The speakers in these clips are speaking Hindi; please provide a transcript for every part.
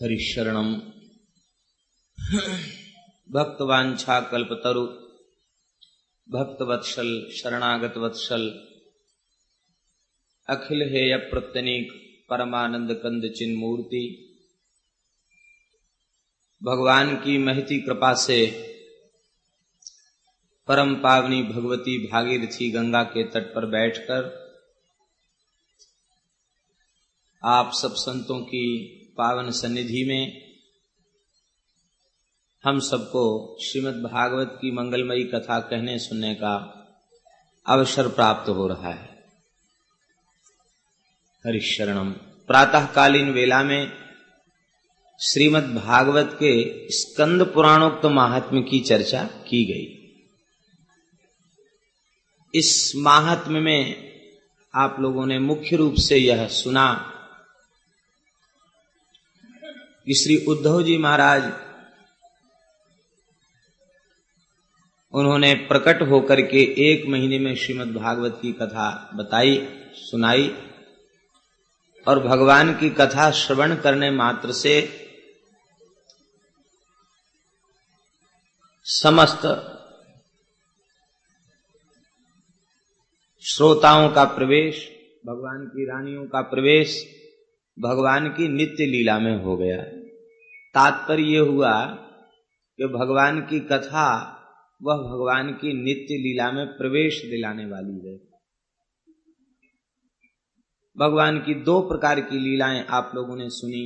हरिशरणम भक्तवांछा कल्पतरु भक्तवत्सल शरणागत वत्सल अखिल हेय प्रत्यनीक परमानंद कंद चिन्ह मूर्ति भगवान की महती कृपा से परम पावनी भगवती भागीरथी गंगा के तट पर बैठकर आप सब संतों की पावन सन्निधि में हम सबको श्रीमद् भागवत की मंगलमयी कथा कहने सुनने का अवसर प्राप्त हो रहा है। हरिशरणम। प्रातःकालीन वेला में श्रीमद् भागवत के स्कंद पुराणोक्त महात्म्य की चर्चा की गई। इस महात्म्य में आप लोगों ने मुख्य रूप से यह सुना कि श्री उद्धव जी महाराज उन्होंने प्रकट होकर के 1 महीने में श्रीमद् भागवत की कथा बताई, सुनाई, और भगवान की कथा श्रवण करने मात्र से समस्त श्रोताओं का प्रवेश, भगवान की रानियों का प्रवेश भगवान की नित्य लीला में हो गया। तात्पर्य यह हुआ कि भगवान की कथा वह भगवान की नित्य लीला में प्रवेश दिलाने वाली है। भगवान की 2 प्रकार की लीलाएं आप लोगों ने सुनी।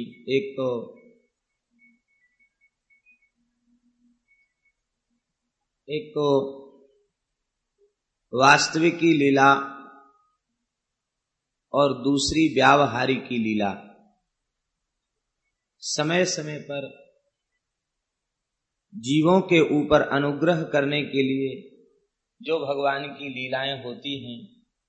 एक तो वास्तविक की लीला और दूसरी व्यावहारिक की लीला। समय समय पर जीवों के ऊपर अनुग्रह करने के लिए जो भगवान की लीलाएं होती हैं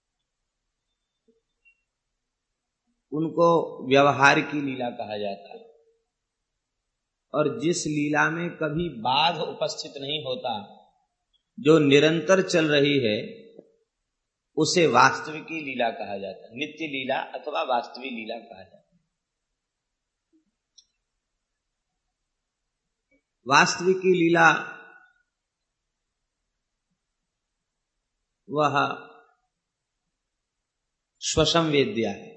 उनको व्यवहार की लीला कहा जाता है। और जिस लीला में कभी बाध उपस्थित नहीं होता, जो निरंतर चल रही है, उसे वास्तविकी लीला कहा जाता है। नित्य लीला अथवा वास्तविक लीला कहा जाता है। वास्तविकी लीला वह स्वसंवेद्या है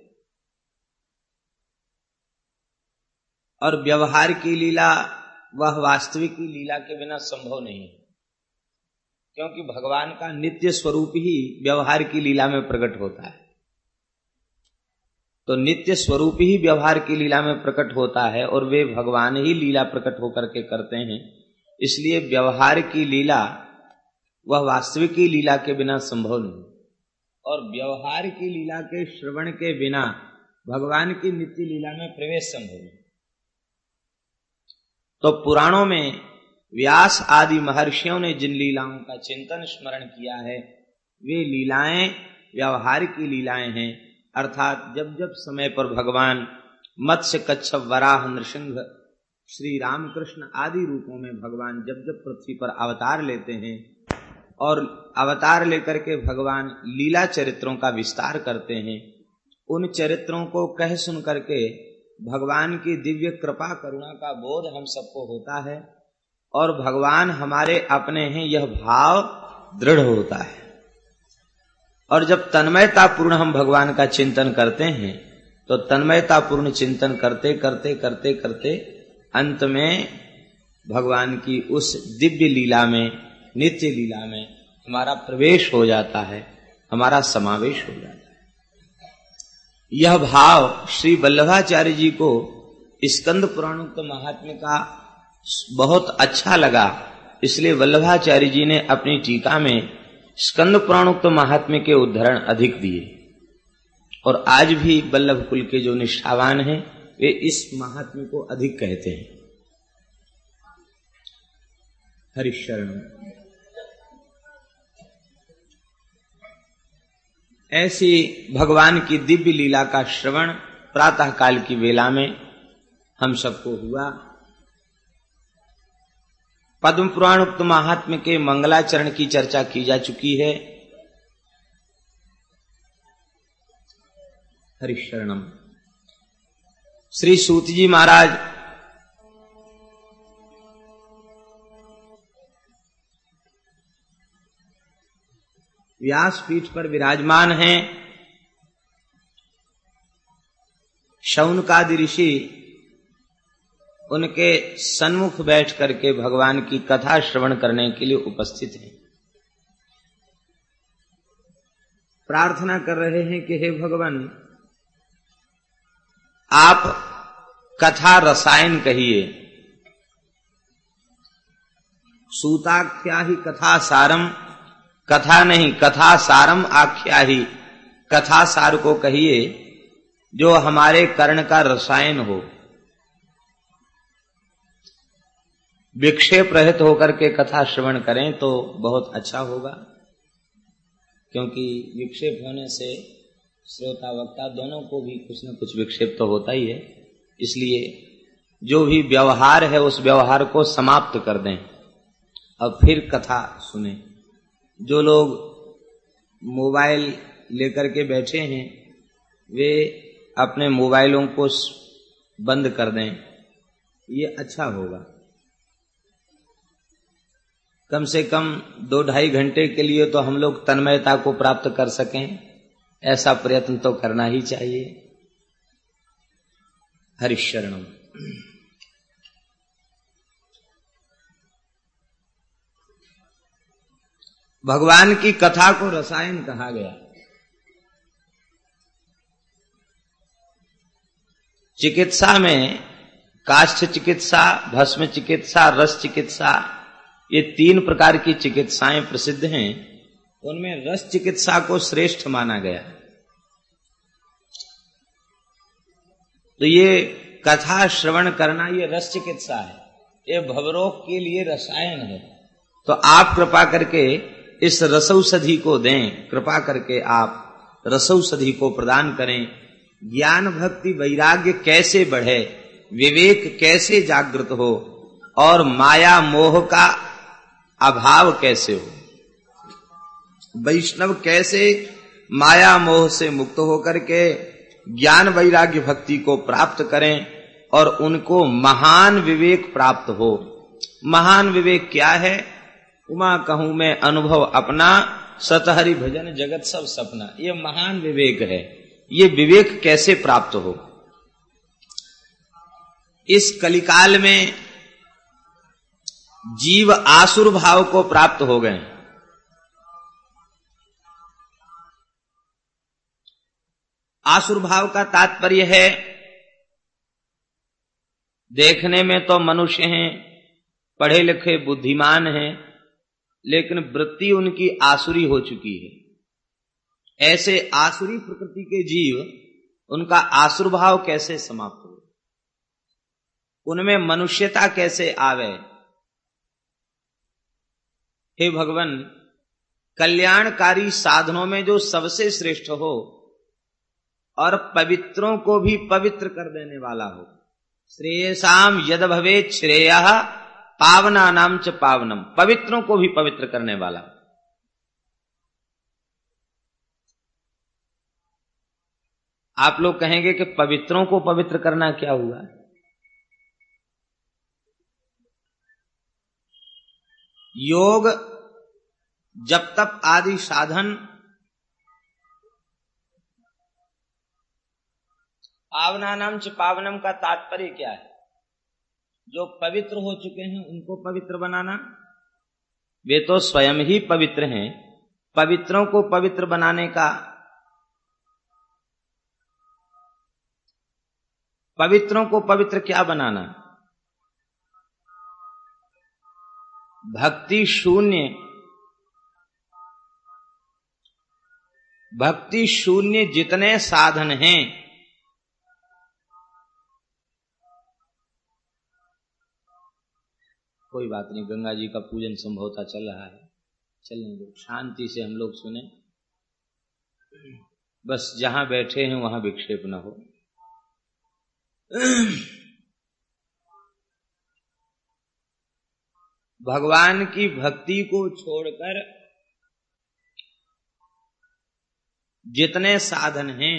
और व्यवहार की लीला वह वास्तविक की लीला के बिना संभव नहीं है, क्योंकि भगवान का नित्य स्वरूप ही व्यवहार की लीला में प्रकट होता है। तो नित्य स्वरूप ही व्यवहार की लीला में प्रकट होता है और वे भगवान ही लीला प्रकट होकर के करते हैं। इसलिए व्यवहार की लीला वह वास्तविक की लीला के बिना संभव नहीं, और व्यवहार की लीला के श्रवण के बिना भगवान की नित्य लीला में प्रवेश संभव नहीं। तो पुराणों में व्यास आदि महर्षियों ने जिन लीलाओं का चिंतन स्मरण किया है, वे लीलाएं व्यवहार की लीलाएं हैं। अर्थात जब जब समय पर भगवान मत्स्य, कच्छप, वराह, नृसिंह, श्री रामकृष्ण आदि रूपों में भगवान जब जब पृथ्वी पर अवतार लेते हैं और अवतार लेकर के भगवान लीला चरित्रों का विस्तार करते हैं, उन चरित्रों को कह सुन करके भगवान की दिव्य कृपा करुणा का बोध हम सबको होता है और भगवान हमारे अपने हैं यह भाव दृढ़ होता है। और जब तन्मयता पूर्ण हम भगवान का चिंतन करते हैं तो तन्मयता पूर्ण चिंतन करते करते करते करते अंत में भगवान की उस दिव्य लीला में, नित्य लीला में हमारा प्रवेश हो जाता है, हमारा समावेश हो जाता है। यह भाव श्री वल्लभाचार्य जी को स्कंद पुराणोक्त महात्म्य का बहुत अच्छा लगा। इसलिए वल्लभाचार्य जी ने अपनी टीका में स्कंद पुराणोक्त महात्म्य के उद्धरण अधिक दिए, और आज भी वल्लभ कुल के जो निष्ठावान हैं वे इस महात्म्य को अधिक कहते हैं। हरिशरण। ऐसी भगवान की दिव्य लीला का श्रवण प्रातः काल की वेला में हम सबको हुआ। पद्म पुराण उक्त महात्म्य के मंगलाचरण की चर्चा की जा चुकी है। हरिशरणम। श्री सूत जी महाराज व्यासपीठ पर विराजमान हैं। शौनकादि ऋषि उनके सन्मुख बैठ करके भगवान की कथा श्रवण करने के लिए उपस्थित हैं। प्रार्थना कर रहे हैं कि हे भगवान, आप कथा रसायन कहिए। सूताख्या ही कथा सारम, कथा नहीं कथा सारम आख्या ही, कथा सार को कहिए जो हमारे कर्ण का रसायन हो। विक्षेप रहित होकर के कथा श्रवण करें तो बहुत अच्छा होगा, क्योंकि विक्षेप होने से श्रोता वक्ता दोनों को भी कुछ न कुछ विक्षेप तो होता ही है। इसलिए जो भी व्यवहार है उस व्यवहार को समाप्त कर दें और फिर कथा सुने। जो लोग मोबाइल लेकर के बैठे हैं वे अपने मोबाइलों को बंद कर दें, ये अच्छा होगा। कम से कम 2-2.5 घंटे के लिए तो हम लोग तन्मयता को प्राप्त कर सकें, ऐसा प्रयत्न तो करना ही चाहिए। हरिशरणम। भगवान की कथा को रसायन कहा गया। चिकित्सा में काष्ठ चिकित्सा, भस्म चिकित्सा, रस चिकित्सा, ये 3 प्रकार की चिकित्साएं प्रसिद्ध हैं। उनमें रस चिकित्सा को श्रेष्ठ माना गया। तो ये कथा श्रवण करना ये रस चिकित्सा है, ये भवरोग के लिए रसायन है। तो आप कृपा करके इस रसौषधि को दें, कृपा करके आप रसौषधि को प्रदान करें। ज्ञान भक्ति वैराग्य कैसे बढ़े, विवेक कैसे जागृत हो और माया मोह का अभाव कैसे हो, वैष्णव कैसे माया मोह से मुक्त होकर के ज्ञान वैराग्य भक्ति को प्राप्त करें और उनको महान विवेक प्राप्त हो। महान विवेक क्या है? उमा कहूं मैं अनुभव अपना, सतहरि भजन जगत सब सपना, ये महान विवेक है। ये विवेक कैसे प्राप्त हो? इस कलिकाल में जीव आसुर भाव को प्राप्त हो गए। आसुर भाव का तात्पर्य है, देखने में तो मनुष्य हैं, पढ़े लिखे बुद्धिमान हैं, लेकिन वृत्ति उनकी आसुरी हो चुकी है। ऐसे आसुरी प्रकृति के जीव, उनका आसुर भाव कैसे समाप्त हो, उनमें मनुष्यता कैसे आवे? हे भगवान, कल्याणकारी साधनों में जो सबसे श्रेष्ठ हो और पवित्रों को भी पवित्र कर देने वाला हो। श्रेयसाम यद भवेत् श्रेयः पावनानां च पावनम, पवित्रों को भी पवित्र करने वाला। आप लोग कहेंगे कि पवित्रों को पवित्र करना क्या हुआ? योग, जप तप आदि साधन पावनानां च पावनम का तात्पर्य क्या है? जो पवित्र हो चुके हैं उनको पवित्र बनाना। वे तो स्वयं ही पवित्र हैं, पवित्रों को पवित्र बनाने का, पवित्रों को पवित्र क्या बनाना? भक्ति शून्य जितने साधन हैं, कोई बात नहीं, गंगा जी का पूजन संभवतः चल रहा है, चलने दो, शांति से हम लोग सुने, बस जहां बैठे हैं वहां विक्षेप न हो। भगवान की भक्ति को छोड़कर जितने साधन हैं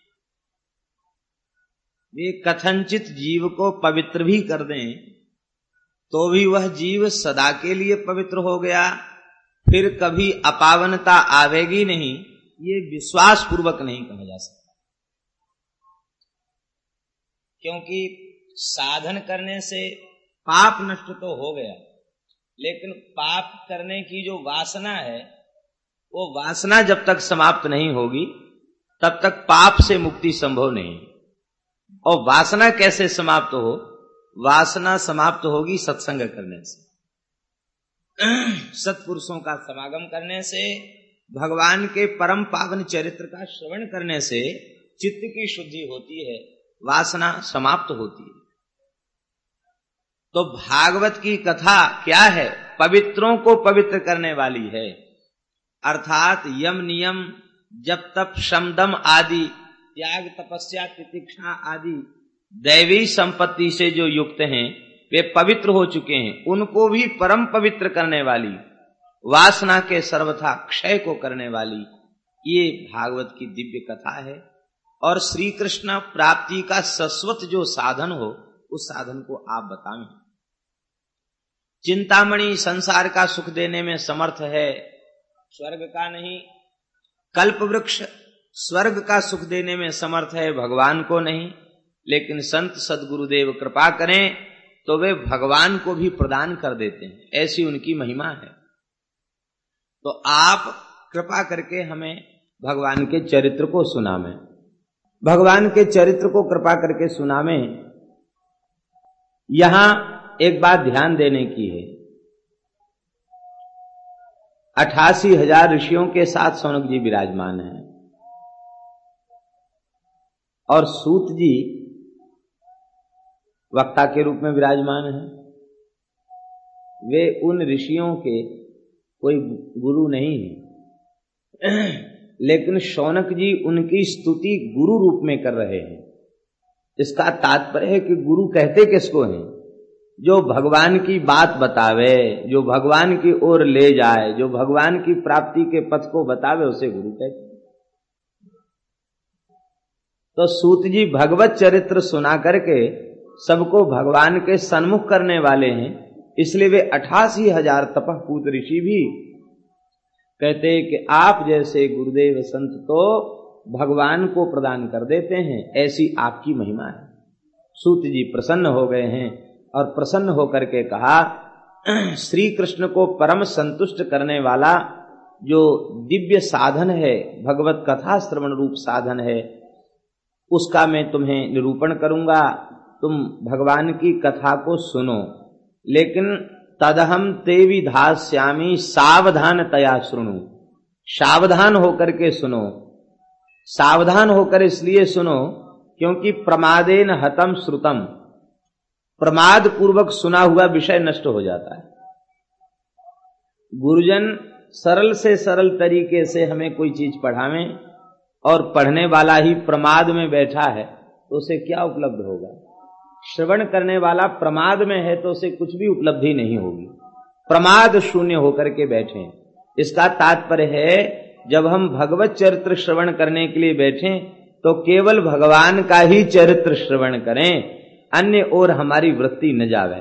वे कथनचित जीव को पवित्र भी कर दें तो भी वह जीव सदा के लिए पवित्र हो गया फिर कभी अपावनता आवेगी नहीं, ये विश्वास पूर्वक नहीं कहा जा सकता। क्योंकि साधन करने से पाप नष्ट तो हो गया, लेकिन पाप करने की जो वासना है, वो वासना जब तक समाप्त नहीं होगी तब तक पाप से मुक्ति संभव नहीं। और वासना कैसे समाप्त हो? वासना समाप्त होगी सत्संग करने से, सत्पुरुषों का समागम करने से, भगवान के परम पावन चरित्र का श्रवण करने से चित्त की शुद्धि होती है, वासना समाप्त होती है। तो भागवत की कथा क्या है? पवित्रों को पवित्र करने वाली है। अर्थात यम नियम जप तप शम दम आदि, त्याग तपस्या तितिक्षा आदि दैवी संपत्ति से जो युक्त हैं, वे पवित्र हो चुके हैं। उनको भी परम पवित्र करने वाली, वासना के सर्वथा क्षय को करने वाली ये भागवत की दिव्य कथा है। और श्री कृष्ण प्राप्ति का शाश्वत जो साधन हो, उस साधन को आप बताएं। चिंतामणि संसार का सुख देने में समर्थ है, स्वर्ग का नहीं। कल्प वृक्ष स्वर्ग का सुख देने में समर्थ है, भगवान को नहीं। लेकिन संत सद्गुरुदेव कृपा करें तो वे भगवान को भी प्रदान कर देते हैं, ऐसी उनकी महिमा है। तो आप कृपा करके हमें भगवान के चरित्र को सुनावें, भगवान के चरित्र को कृपा करके सुनावें। यहां एक बात ध्यान देने की है, 88,000 ऋषियों के साथ शौनक जी विराजमान हैं और सूत जी वक्ता के रूप में विराजमान हैं। वे उन ऋषियों के कोई गुरु नहीं है, लेकिन शौनक जी उनकी स्तुति गुरु रूप में कर रहे हैं। इसका तात्पर्य है कि गुरु कहते किसको हैं? जो भगवान की बात बतावे, जो भगवान की ओर ले जाए, जो भगवान की प्राप्ति के पथ को बतावे, उसे गुरु कहते हैं। तो सूत जी भगवत चरित्र सुना करके सबको भगवान के सन्मुख करने वाले हैं, इसलिए वे 88,000 तपःपूत ऋषि भी कहते हैं कि आप जैसे गुरुदेव संत तो भगवान को प्रदान कर देते हैं, ऐसी आपकी महिमा है। सूत जी प्रसन्न हो गए हैं और प्रसन्न होकर के कहा, श्री कृष्ण को परम संतुष्ट करने वाला जो दिव्य साधन है, भगवत कथा श्रवण रूप साधन है, उसका मैं तुम्हें निरूपण करूंगा। तुम भगवान की कथा को सुनो, लेकिन तदहम ते विधास्यामि सावधानतया शृणु। सावधान होकर के सुनो। सावधान होकर इसलिए सुनो क्योंकि प्रमादेन हतम श्रुतम, प्रमाद पूर्वक सुना हुआ विषय नष्ट हो जाता है। गुरुजन सरल से सरल तरीके से हमें कोई चीज पढ़ावें और पढ़ने वाला ही प्रमाद में बैठा है तो उसे क्या उपलब्ध होगा? श्रवण करने वाला प्रमाद में है तो उसे कुछ भी उपलब्धि नहीं होगी। प्रमाद शून्य होकर के बैठे। इसका तात्पर्य है जब हम भगवत चरित्र श्रवण करने के लिए बैठें तो केवल भगवान का ही चरित्र श्रवण करें, अन्य ओर हमारी वृत्ति न जावे।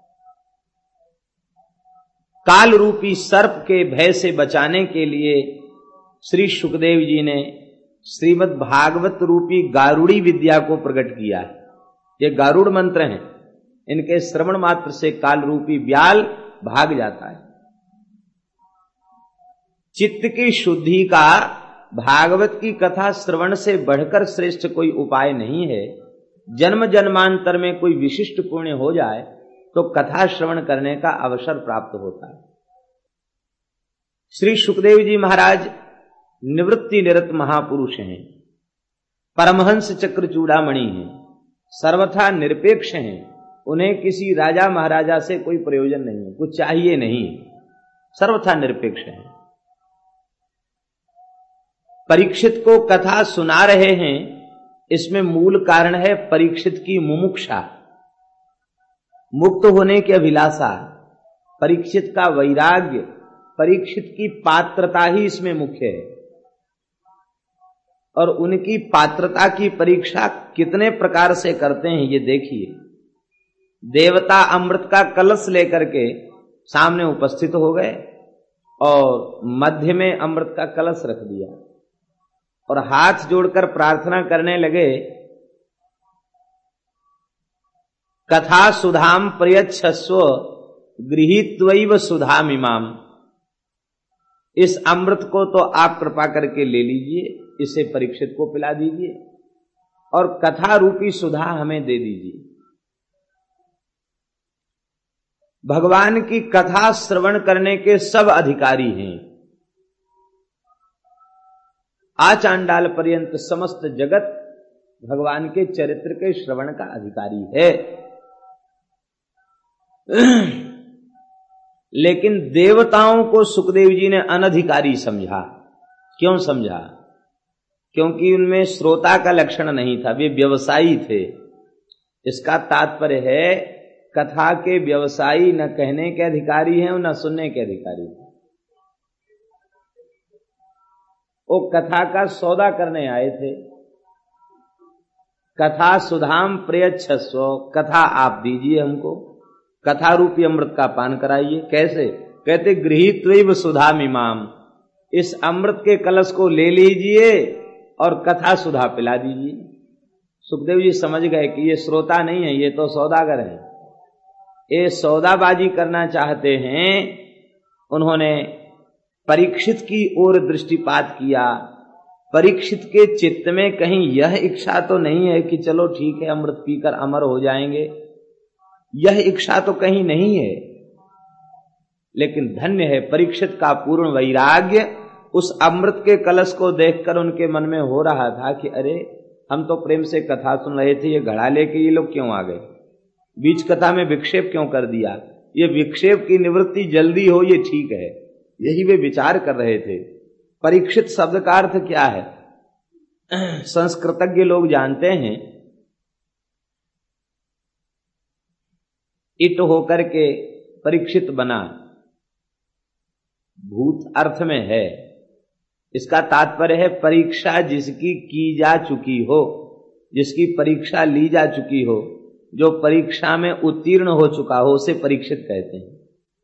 काल रूपी सर्प के भय से बचाने के लिए श्री सुखदेव जी ने श्रीमद् भागवत रूपी गारुड़ी विद्या को प्रकट किया है। ये गारुड़ मंत्र हैं, इनके श्रवण मात्र से काल रूपी व्याल भाग जाता है। चित्त की शुद्धि का भागवत की कथा श्रवण से बढ़कर श्रेष्ठ कोई उपाय नहीं है। जन्म जन्मांतर में कोई विशिष्ट पुण्य हो जाए तो कथा श्रवण करने का अवसर प्राप्त होता है। श्री सुखदेव जी महाराज निवृत्ति निरत महापुरुष हैं, परमहंस चक्र चूड़ामणि हैं, सर्वथा निरपेक्ष हैं। उन्हें किसी राजा महाराजा से कोई प्रयोजन नहीं है, कुछ चाहिए नहीं, सर्वथा निरपेक्ष हैं। परीक्षित को कथा सुना रहे हैं, इसमें मूल कारण है परीक्षित की मुमुक्षा, मुक्त होने की अभिलाषा, परीक्षित का वैराग्य, परीक्षित की पात्रता ही इसमें मुख्य है। और उनकी पात्रता की परीक्षा कितने प्रकार से करते हैं ये देखिए। देवता अमृत का कलश लेकर के सामने उपस्थित हो गए और मध्य में अमृत का कलश रख दिया और हाथ जोड़कर प्रार्थना करने लगे, कथा सुधाम प्रयच्छस्व गृहीत्वैव सुधाम इमाम। इस अमृत को तो आप कृपा करके ले लीजिए, इसे परीक्षित को पिला दीजिए और कथा रूपी सुधा हमें दे दीजिए। भगवान की कथा श्रवण करने के सब अधिकारी हैं। आचांडाल पर्यंत समस्त जगत भगवान के चरित्र के श्रवण का अधिकारी है। लेकिन देवताओं को सुखदेव जी ने अनधिकारी समझा। क्यों समझा? क्योंकि उनमें श्रोता का लक्षण नहीं था, वे व्यवसायी थे। इसका तात्पर्य है कथा के व्यवसायी न कहने के अधिकारी हैं न सुनने के अधिकारी हैं। वो कथा का सौदा करने आए थे। कथा सुधाम प्रयच्छस्व, कथा आप दीजिए हमको, कथा रूपी अमृत का पान कराइए। कैसे? कहते गृहीत्वैव सुधाम इमाम, इस अमृत के कलश को ले लीजिए और कथा सुधा पिला दीजिए। सुखदेव जी समझ गए कि ये श्रोता नहीं है, ये तो सौदागर है, ये सौदाबाजी करना चाहते हैं। उन्होंने परीक्षित की ओर दृष्टिपात किया। परीक्षित के चित्त में कहीं यह इच्छा तो नहीं है कि चलो ठीक है अमृत पीकर अमर हो जाएंगे, यह इच्छा तो कहीं नहीं है। लेकिन धन्य है परीक्षित का पूर्ण वैराग्य। उस अमृत के कलश को देखकर उनके मन में हो रहा था कि अरे हम तो प्रेम से कथा सुन रहे थे, ये घड़ा लेके ये लोग क्यों आ गए, बीच कथा में विक्षेप क्यों कर दिया, ये विक्षेप की निवृत्ति जल्दी हो ये ठीक है, यही वे विचार कर रहे थे। परीक्षित शब्द का अर्थ क्या है? संस्कृतज्ञ लोग जानते हैं, इट होकर के परीक्षित बना, भूत अर्थ में है। इसका तात्पर्य है परीक्षा जिसकी की जा चुकी हो, जिसकी परीक्षा ली जा चुकी हो, जो परीक्षा में उत्तीर्ण हो चुका हो, उसे परीक्षित कहते हैं।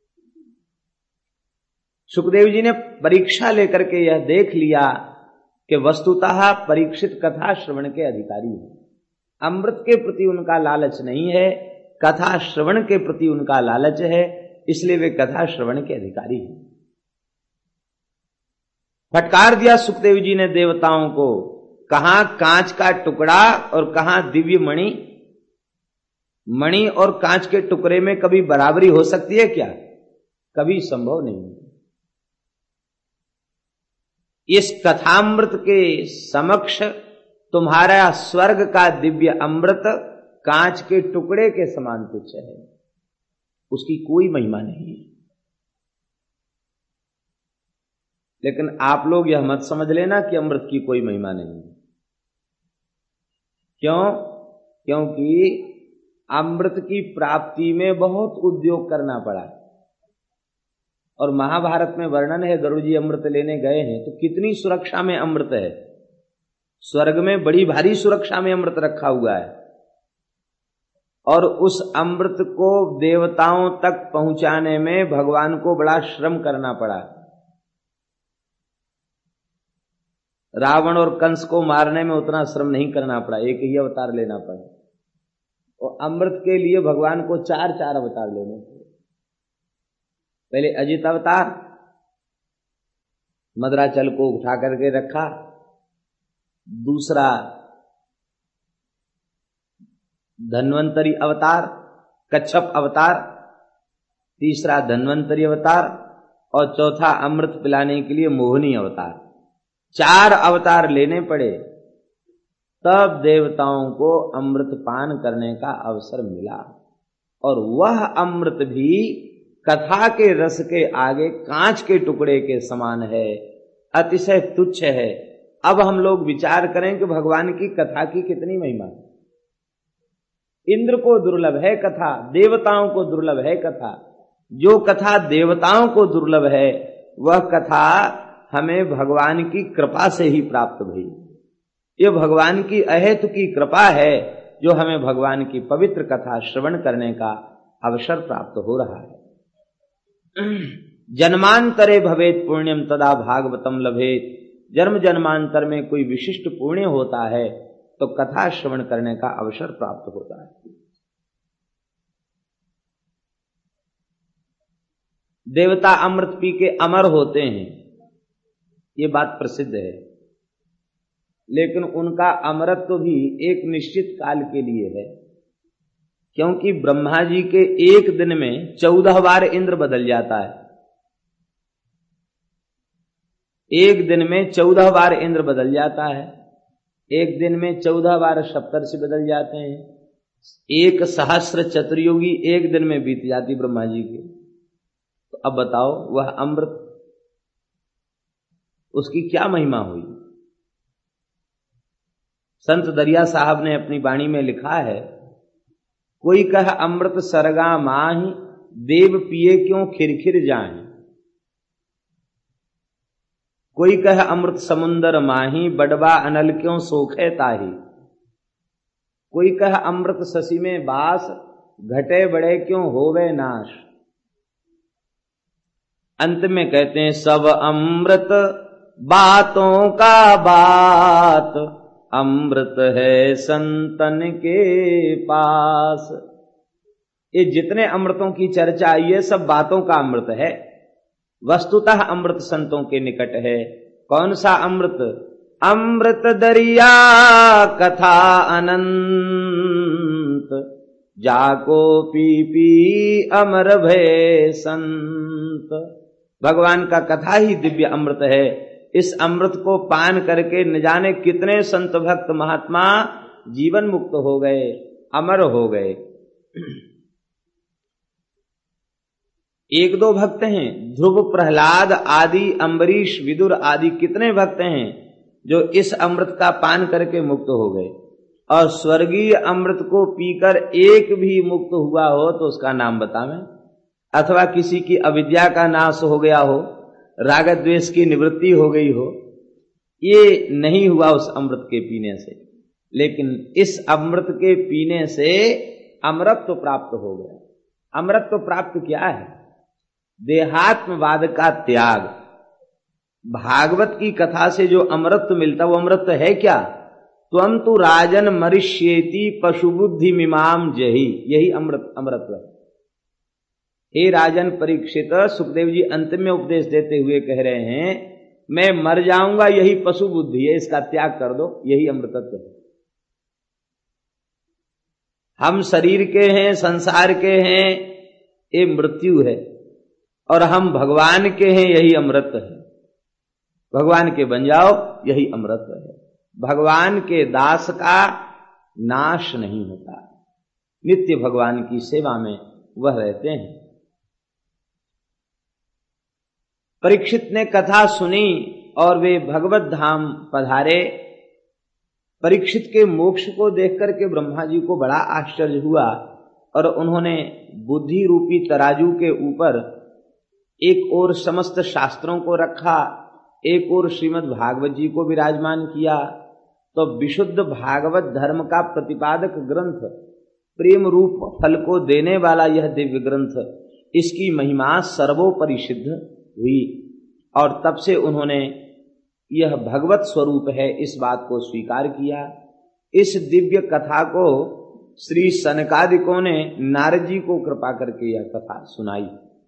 सुखदेव जी ने परीक्षा लेकर के यह देख लिया कि वस्तुतः परीक्षित कथा श्रवण के अधिकारी हैं। अमृत के प्रति उनका लालच नहीं है, कथा श्रवण के प्रति उनका लालच है, इसलिए वे कथा श्रवण के अधिकारी हैं। फटकार दिया सुखदेव जी ने देवताओं को, कहां कांच का टुकड़ा और कहां दिव्य मणि। मणि और कांच के टुकड़े में कभी बराबरी हो सकती है क्या? कभी संभव नहीं। इस कथामृत के समक्ष तुम्हारा स्वर्ग का दिव्य अमृत कांच के टुकड़े के समान तुच्छ है, उसकी कोई महिमा नहीं है। लेकिन आप लोग यह मत समझ लेना कि अमृत की कोई महिमा नहीं है। क्यों? क्योंकि अमृत की प्राप्ति में बहुत उद्योग करना पड़ा। और महाभारत में वर्णन है, गरुड़ जी अमृत लेने गए हैं तो कितनी सुरक्षा में अमृत है। स्वर्ग में बड़ी भारी सुरक्षा में अमृत रखा हुआ है और उस अमृत को देवताओं तक पहुंचाने में भगवान को बड़ा श्रम करना पड़ा। रावण और कंस को मारने में उतना श्रम नहीं करना पड़ा, एक ही अवतार लेना पड़ा। और अमृत के लिए भगवान को 4 अवतार लेने पड़े। पहले अजित अवतार, मदराचल को उठा करके रखा। दूसरा धन्वंतरी अवतार, कच्छप अवतार। तीसरा धन्वंतरी अवतार और चौथा अमृत पिलाने के लिए मोहिनी अवतार। 4 अवतार लेने पड़े, तब देवताओं को अमृत पान करने का अवसर मिला। और वह अमृत भी कथा के रस के आगे कांच के टुकड़े के समान है, अतिशय तुच्छ है। अब हम लोग विचार करें कि भगवान की कथा की कितनी महिमा है। इंद्र को दुर्लभ है कथा, देवताओं को दुर्लभ है कथा। जो कथा देवताओं को दुर्लभ है वह कथा हमें भगवान की कृपा से ही प्राप्त भई। ये भगवान की अहेतु की कृपा है जो हमें भगवान की पवित्र कथा श्रवण करने का अवसर प्राप्त हो रहा है। जन्मांतरे भवेत पुण्यम तदा भागवतम लभेत। जन्म जन्मांतर में कोई विशिष्ट पुण्य होता है तो कथा श्रवण करने का अवसर प्राप्त होता है। देवता अमृत पी के अमर होते हैं, ये बात प्रसिद्ध है, लेकिन उनका अमरत्व भी एक निश्चित काल के लिए है, क्योंकि ब्रह्मा जी के एक दिन में 14 बार इंद्र बदल जाता है। एक दिन में 14 बार इंद्र बदल जाता है, एक दिन में 14 बार सप्तर्षि बदल जाते हैं, एक सहस्र चतुर्युगी एक दिन में बीत जाती ब्रह्मा जी के। तो अब बताओ वह अमृत, उसकी क्या महिमा हुई। संत दरिया साहब ने अपनी वाणी में लिखा है, कोई कह अमृत सरगा माही, देव पिए क्यों खिरखिर जाए। कोई कह अमृत समुंदर माही, बडवा अनल क्यों सोखे ताही। कोई कह अमृत शशि में बास, घटे बड़े क्यों होवे नाश। अंत में कहते हैं सब अमृत बातों का बात, अमृत है संतन के पास। ये जितने अमृतों की चर्चा आई है सब बातों का अमृत है, वस्तुतः अमृत संतों के निकट है। कौन सा अमृत? अमृत दरिया कथा अनंत, जाको पी पी अमर भय संत। भगवान का कथा ही दिव्य अमृत है। इस अमृत को पान करके न जाने कितने संत भक्त महात्मा जीवन मुक्त हो गए, अमर हो गए। एक दो भक्त हैं, ध्रुव प्रहलाद आदि, अम्बरीश विदुर आदि कितने भक्त हैं जो इस अमृत का पान करके मुक्त हो गए। और स्वर्गीय अमृत को पीकर एक भी मुक्त हुआ हो तो उसका नाम बतावें, अथवा किसी की अविद्या का नाश हो गया हो, राग द्वेष की निवृत्ति हो गई हो, ये नहीं हुआ उस अमृत के पीने से। लेकिन इस अमृत के पीने से अमरत्व प्राप्त हो गया। अमरत्व प्राप्त क्या है? देहात्मवाद का त्याग। भागवत की कथा से जो अमरत्व मिलता वो अमरत्व है क्या? त्वं तु राजन मरिष्येति पशुबुद्धि मिमाम जहि, यही अमरत्व है। हे राजन परीक्षित, सुखदेव जी अंत में उपदेश देते हुए कह रहे हैं मैं मर जाऊंगा, यही पशु बुद्धि है, इसका त्याग कर दो, यही अमृतत्व है। हम शरीर के हैं, संसार के हैं, ये मृत्यु है, और हम भगवान के हैं, यही अमृत है। भगवान के बन जाओ, यही अमृत है। भगवान के दास का नाश नहीं होता, नित्य भगवान की सेवा में वह रहते हैं। परीक्षित ने कथा सुनी और वे भगवत धाम पधारे। परीक्षित के मोक्ष को देख करके ब्रह्मा जी को बड़ा आश्चर्य हुआ, और उन्होंने बुद्धि रूपी तराजू के ऊपर एक ओर समस्त शास्त्रों को रखा, एक ओर श्रीमद् भागवत जी को विराजमान किया। तो विशुद्ध भागवत धर्म का प्रतिपादक ग्रंथ, प्रेम रूप फल को देने वाला यह दिव्य ग्रंथ, इसकी महिमा सर्वोपरि सिद्ध हुई। और तब से उन्होंने यह भगवत स्वरूप है इस बात को स्वीकार किया। इस दिव्य कथा को श्री सनकादिकों ने नारद जी को कृपा करके यह कथा सुनाई।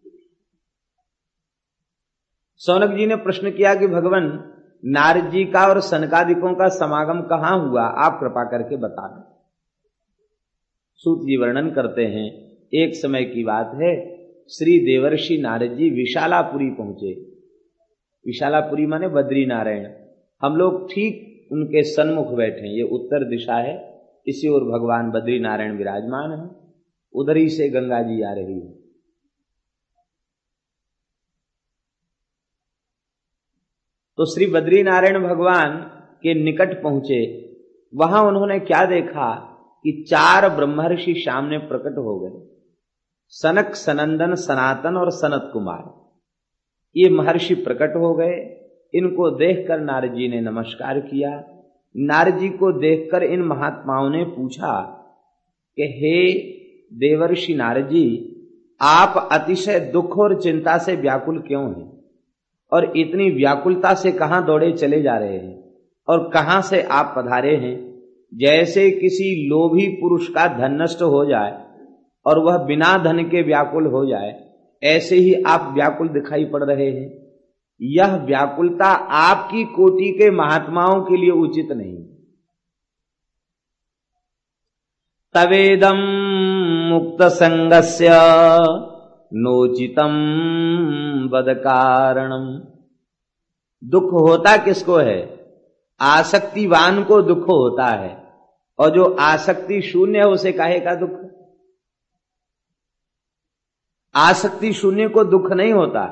सौनक जी ने प्रश्न किया कि भगवान, नारद जी का और सनकादिकों का समागम कहाँ हुआ, आप कृपा करके बता दें। सूत जी वर्णन करते हैं, एक समय की बात है, श्री देवर्षि नारद जी विशालापुरी पहुंचे। विशालापुरी माने बद्री नारायण। हम लोग ठीक उनके सन्मुख बैठे हैं, ये उत्तर दिशा है, इसी ओर भगवान बद्री नारायण विराजमान है, उधर ही से गंगा जी आ रही है। तो श्री बद्री नारायण भगवान के निकट पहुंचे। वहां उन्होंने क्या देखा कि 4 ब्रह्मर्षि सामने प्रकट हो गए, सनक, सनंदन, सनातन और सनत कुमार। ये महर्षि प्रकट हो गए। इनको देखकर नारद जी ने नमस्कार किया। नारद जी को देखकर इन महात्माओं ने पूछा कि हे देवर्षि नारद जी, आप अतिशय दुख और चिंता से व्याकुल क्यों हैं, और इतनी व्याकुलता से कहां दौड़े चले जा रहे हैं, और कहां से आप पधारे हैं। जैसे किसी लोभी पुरुष का धन नष्ट हो जाए और वह बिना धन के व्याकुल हो जाए, ऐसे ही आप व्याकुल दिखाई पड़ रहे हैं। यह व्याकुलता आपकी कोटि के महात्माओं के लिए उचित नहीं। तवेदम मुक्त संगस्य नोचितम वद कारणम। दुख होता किसको है? आसक्तिवान को दुख होता है, और जो आसक्ति शून्य है उसे काहे का दुख? आसक्ति शून्य को दुख नहीं होता।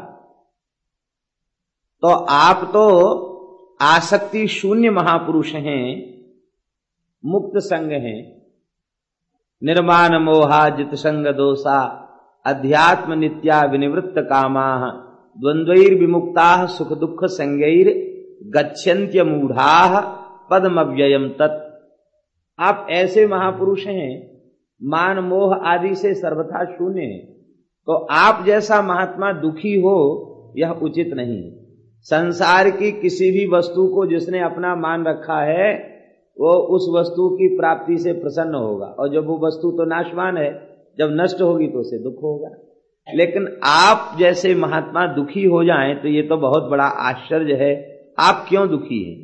तो आप तो आसक्ति शून्य महापुरुष हैं, मुक्त संग हैं। निर्माण मोहा जित संग दोषा अध्यात्म नित्या विनिवृत्त कामाः द्वंद्वैर विमुक्ताः सुख दुख संगैर गच्छन्त्य मूढ़ाः पद्मव्ययम् तत्। आप ऐसे महापुरुष हैं, मान मोह आदि से सर्वथा शून्य हैं। तो आप जैसा महात्मा दुखी हो यह उचित नहीं। संसार की किसी भी वस्तु को जिसने अपना मान रखा है वो उस वस्तु की प्राप्ति से प्रसन्न होगा, और जब वो वस्तु तो नाशवान है, जब नष्ट होगी तो उसे दुख होगा। लेकिन आप जैसे महात्मा दुखी हो जाएं तो ये तो बहुत बड़ा आश्चर्य है। आप क्यों दुखी हैं?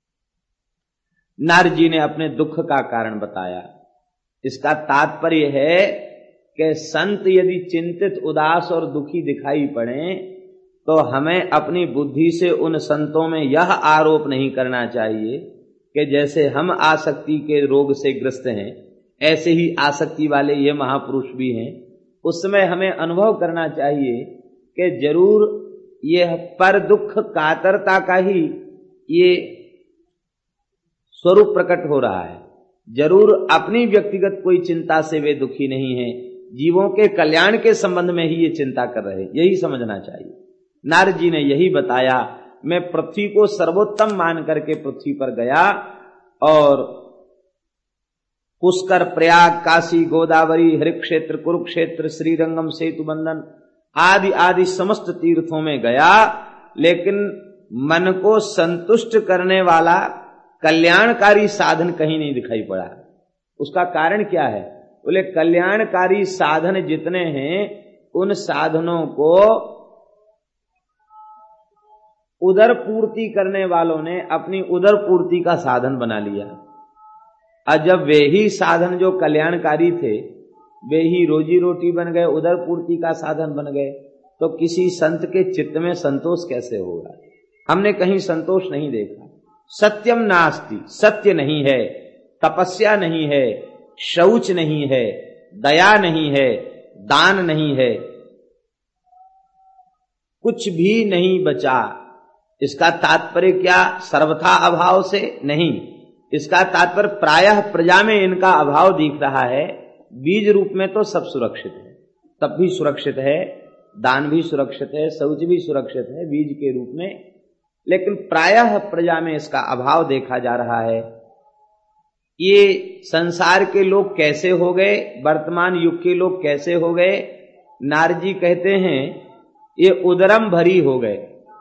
नारद जी ने अपने दुख का कारण बताया। इसका तात्पर्य है कि संत यदि चिंतित, उदास और दुखी दिखाई पड़े तो हमें अपनी बुद्धि से उन संतों में यह आरोप नहीं करना चाहिए कि जैसे हम आसक्ति के रोग से ग्रस्त हैं ऐसे ही आसक्ति वाले ये महापुरुष भी हैं। उस समय हमें अनुभव करना चाहिए कि जरूर यह पर दुख कातरता का ही ये स्वरूप प्रकट हो रहा है। जरूर अपनी व्यक्तिगत कोई चिंता से वे दुखी नहीं हैं, जीवों के कल्याण के संबंध में ही ये चिंता कर रहे हैं, यही समझना चाहिए। नारद जी ने यही बताया। मैं पृथ्वी को सर्वोत्तम मान करके पृथ्वी पर गया और पुष्कर, प्रयाग, काशी, गोदावरी, हरिक्षेत्र, कुरुक्षेत्र, श्रीरंगम, सेतु बंधन आदि आदि समस्त तीर्थों में गया, लेकिन मन को संतुष्ट करने वाला कल्याणकारी साधन कहीं नहीं दिखाई पड़ा। उसका कारण क्या है? बोले कल्याणकारी साधन जितने हैं उन साधनों को उदर पूर्ति करने वालों ने अपनी उदर पूर्ति का साधन बना लिया। और जब वे ही साधन जो कल्याणकारी थे वे ही रोजी रोटी बन गए, उदर पूर्ति का साधन बन गए, तो किसी संत के चित्त में संतोष कैसे होगा? हमने कहीं संतोष नहीं देखा। सत्यम नास्ति, सत्य नहीं है, तपस्या नहीं है, शौच नहीं है, दया नहीं है, दान नहीं है, कुछ भी नहीं बचा। इसका तात्पर्य क्या? सर्वथा अभाव से नहीं। इसका तात्पर्य प्रायः प्रजा में इनका अभाव दिख रहा है। बीज रूप में तो सब सुरक्षित है, तप भी सुरक्षित है, दान भी सुरक्षित है, शौच भी सुरक्षित है बीज के रूप में, लेकिन प्रायः प्रजा में इसका अभाव देखा जा रहा है। ये संसार के लोग कैसे हो गए, वर्तमान युग के लोग कैसे हो गए? नारद जी कहते हैं ये उदरम भरी हो गए।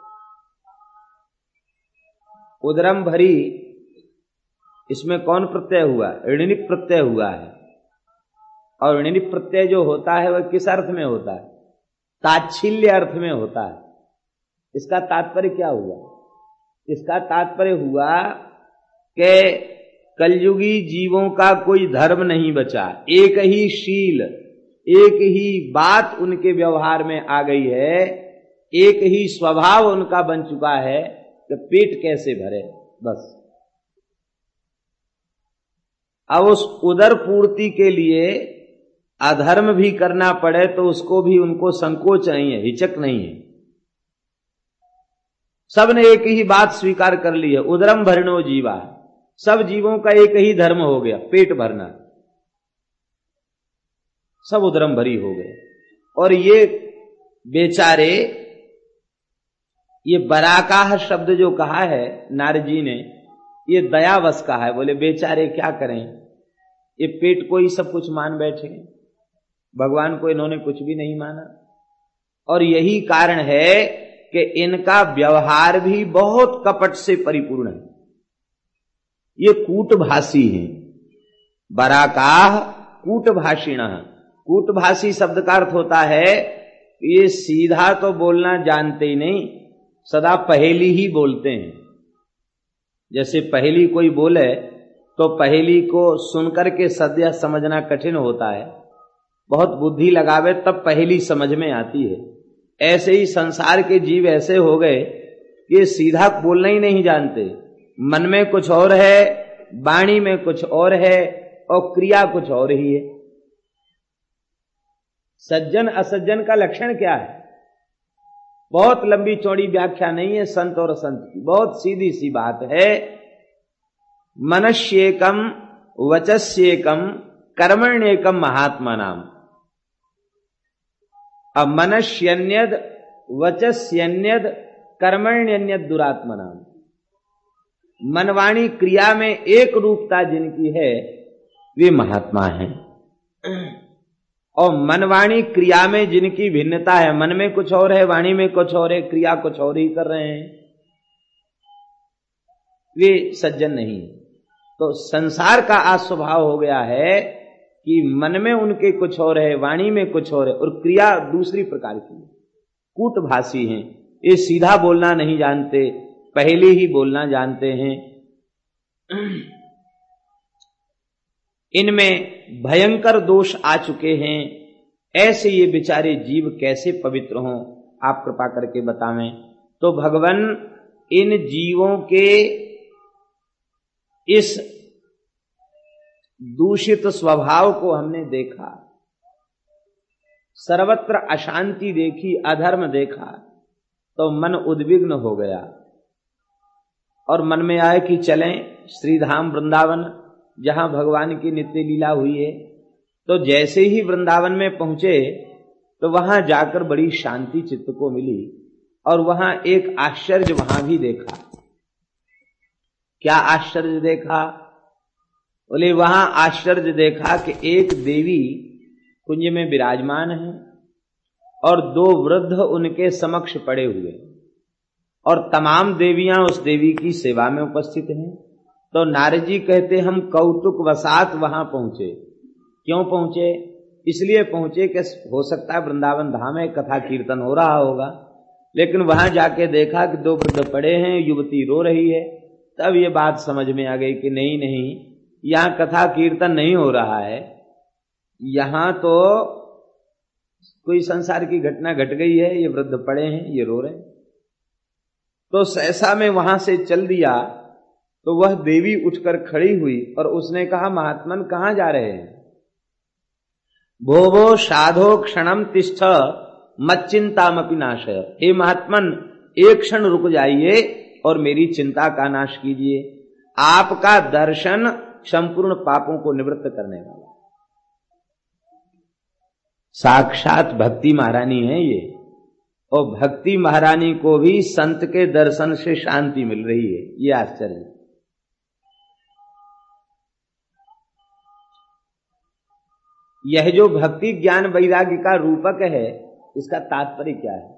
उदरम भरी, इसमें कौन प्रत्यय हुआ? ऋणिक प्रत्यय हुआ है। और ऋणिक प्रत्यय जो होता है वह किस अर्थ में होता है? ताच्छिल्य अर्थ में होता है। इसका तात्पर्य क्या हुआ? इसका तात्पर्य हुआ कि कलयुगी जीवों का कोई धर्म नहीं बचा, एक ही शील, एक ही बात उनके व्यवहार में आ गई है, एक ही स्वभाव उनका बन चुका है कि पेट कैसे भरे, बस। अब उस उदर पूर्ति के लिए अधर्म भी करना पड़े तो उसको भी उनको संकोच नहीं है, हिचक नहीं है। सब ने एक ही बात स्वीकार कर ली है, उदरम भरणो जीवा। सब जीवों का एक ही धर्म हो गया, पेट भरना। सब उदरम भरी हो गए। और ये बेचारे, ये बराकाह शब्द जो कहा है नारद जी ने, ये दयावश कहा है। बोले बेचारे क्या करें, ये पेट को ही सब कुछ मान बैठे। भगवान को इन्होंने कुछ भी नहीं माना। और यही कारण है कि इनका व्यवहार भी बहुत कपट से परिपूर्ण है। ये कूटभाषी हैं। बराकाह कूटभाषिणः। कूटभाषी शब्द का अर्थ होता है ये सीधा तो बोलना जानते ही नहीं, सदा पहेली ही बोलते हैं। जैसे पहेली कोई बोले तो पहेली को सुनकर के सद्य समझना कठिन होता है, बहुत बुद्धि लगावे तब पहेली समझ में आती है। ऐसे ही संसार के जीव ऐसे हो गए कि सीधा बोलना ही नहीं जानते, मन में कुछ और है, वाणी में कुछ और है और क्रिया कुछ और ही है। सज्जन असज्जन का लक्षण क्या है? बहुत लंबी चौड़ी व्याख्या नहीं है संत और संत की, बहुत सीधी सी बात है। मनस्येकम वचस्येकम कर्मण्येकम महात्मा नाम। अब मनस्यन्यद वचस्यन्यद कर्मण्यन्यद दुरात्मा नाम। मनवाणी क्रिया में एक रूपता जिनकी है वे महात्मा हैं, और मनवाणी क्रिया में जिनकी भिन्नता है, मन में कुछ और है, वाणी में कुछ और है, क्रिया कुछ और ही कर रहे हैं, वे सज्जन नहीं। तो संसार का आज स्वभाव हो गया है कि मन में उनके कुछ और है, वाणी में कुछ और है, और क्रिया दूसरी प्रकार की। कूटभाषी हैं, ये सीधा बोलना नहीं जानते, पहले ही बोलना जानते हैं। इनमें भयंकर दोष आ चुके हैं। ऐसे ये बेचारे जीव कैसे पवित्र हों, आप कृपा करके बतावें। तो भगवान इन जीवों के इस दूषित स्वभाव को हमने देखा, सर्वत्र अशांति देखी, अधर्म देखा, तो मन उद्विग्न हो गया और मन में आया कि चलें श्रीधाम वृंदावन, जहां भगवान की नित्य लीला हुई है। तो जैसे ही वृंदावन में पहुंचे तो वहां जाकर बड़ी शांति चित्त को मिली, और वहां एक आश्चर्य वहां भी देखा। क्या आश्चर्य देखा? बोले वहां आश्चर्य देखा कि एक देवी कुंज में विराजमान है और दो वृद्ध उनके समक्ष पड़े हुए, और तमाम देवियां उस देवी की सेवा में उपस्थित हैं। तो नारद जी कहते हम कौतुक वसात वहां पहुंचे। क्यों पहुंचे? इसलिए पहुंचे कि हो सकता है वृंदावन धाम में कथा कीर्तन हो रहा होगा, लेकिन वहां जाके देखा कि दो वृद्ध पड़े हैं, युवती रो रही है। तब ये बात समझ में आ गई कि नहीं नहीं, यहां कथा कीर्तन नहीं हो रहा है, यहां तो कोई संसार की घटना घट गई है, ये वृद्ध पड़े हैं, ये रो रहे हैं। तो सहसा में वहां से चल दिया। तो वह देवी उठकर खड़ी हुई और उसने कहा महात्मन कहां जा रहे हैं? भोवो साधो क्षणम तिष्ठ मच्चिंतामपि नाशय। हे महात्मन एक क्षण रुक जाइए और मेरी चिंता का नाश कीजिए। आपका दर्शन संपूर्ण पापों को निवृत्त करने वाला। साक्षात भक्ति महारानी है ये, और भक्ति महारानी को भी संत के दर्शन से शांति मिल रही है। ये आश्चर्य। यह जो भक्ति ज्ञान वैराग्य का रूपक है, इसका तात्पर्य क्या है?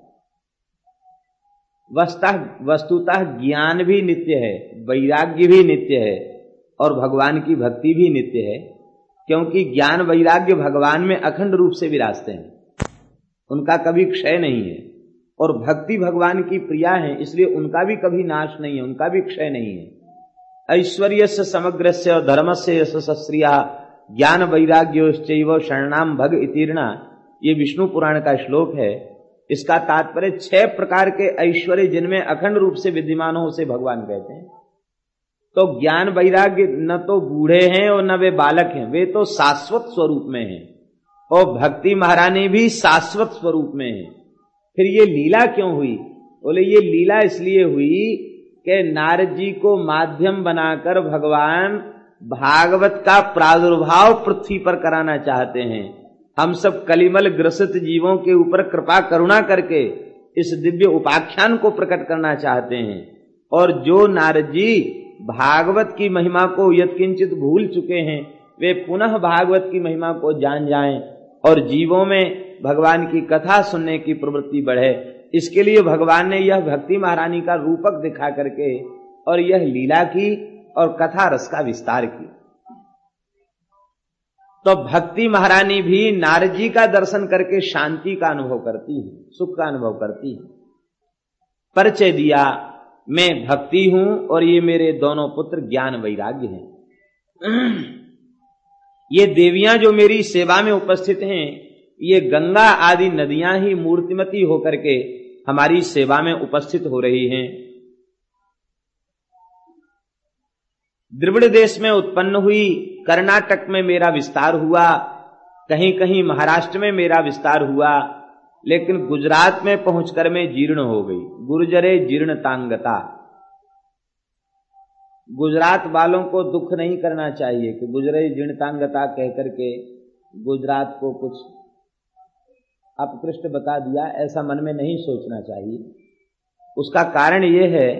वस्तुतः ज्ञान भी नित्य है, वैराग्य भी नित्य है, और भगवान की भक्ति भी नित्य है, क्योंकि ज्ञान वैराग्य भगवान में अखंड रूप से विराजते हैं, उनका कभी क्षय नहीं है। और भक्ति भगवान की प्रिया है, इसलिए उनका भी कभी नाश नहीं है, उनका भी क्षय नहीं है। ऐश्वर्यस्य समग्रस्य धर्मस्य यशस्श्रिया ज्ञान वैराग्योश्चैव शरणाम भग इतीर्णा, ये विष्णु पुराण का श्लोक है। इसका तात्पर्य 6 प्रकार के ऐश्वर्य जिनमें अखंड रूप से विद्यमान हो उसे भगवान कहते हैं। तो ज्ञान वैराग्य न तो बूढ़े हैं और न वे बालक हैं, वे तो शाश्वत स्वरूप में हैं, और भक्ति महारानी भी शाश्वत स्वरूप में है। फिर ये लीला क्यों हुई? बोले ये लीला इसलिए हुई कि नारद जी को माध्यम बनाकर भगवान भागवत का प्रादुर्भाव पृथ्वी पर कराना चाहते हैं। हम सब कलिमल ग्रसित जीवों के ऊपर कृपा करुणा करके इस दिव्य उपाख्यान को प्रकट करना चाहते हैं। और जो नारद जी भागवत की महिमा को यत्किंचित भूल चुके हैं, वे पुनः भागवत की महिमा को जान जाएं, और जीवों में भगवान की कथा सुनने की प्रवृत्ति बढ़े। इसके लिए भगवान ने यह भक्ति महारानी का रूपक दिखा करके और यह लीला की और कथा रस का विस्तार किया। तो भक्ति महारानी भी नारद जी का दर्शन करके शांति का अनुभव करती है, सुख का अनुभव करती है। परिचय दिया, मैं भक्ति हूं और ये मेरे दोनों पुत्र ज्ञान वैराग्य हैं। ये देवियां जो मेरी सेवा में उपस्थित हैं, ये गंगा आदि नदियां ही मूर्तिमती होकर के हमारी सेवा में उपस्थित हो रही हैं। द्रविड़ देश में उत्पन्न हुई, कर्नाटक में मेरा विस्तार हुआ, कहीं कहीं महाराष्ट्र में मेरा विस्तार हुआ, लेकिन गुजरात में पहुंचकर मैं जीर्ण हो गई। गुर्जरे जीर्णतांगता। गुजरात वालों को दुख नहीं करना चाहिए कि गुजरे जीर्णतांगता कहकर के गुजरात को कुछ अपकृष्ट बता दिया, ऐसा मन में नहीं सोचना चाहिए। उसका कारण यह है,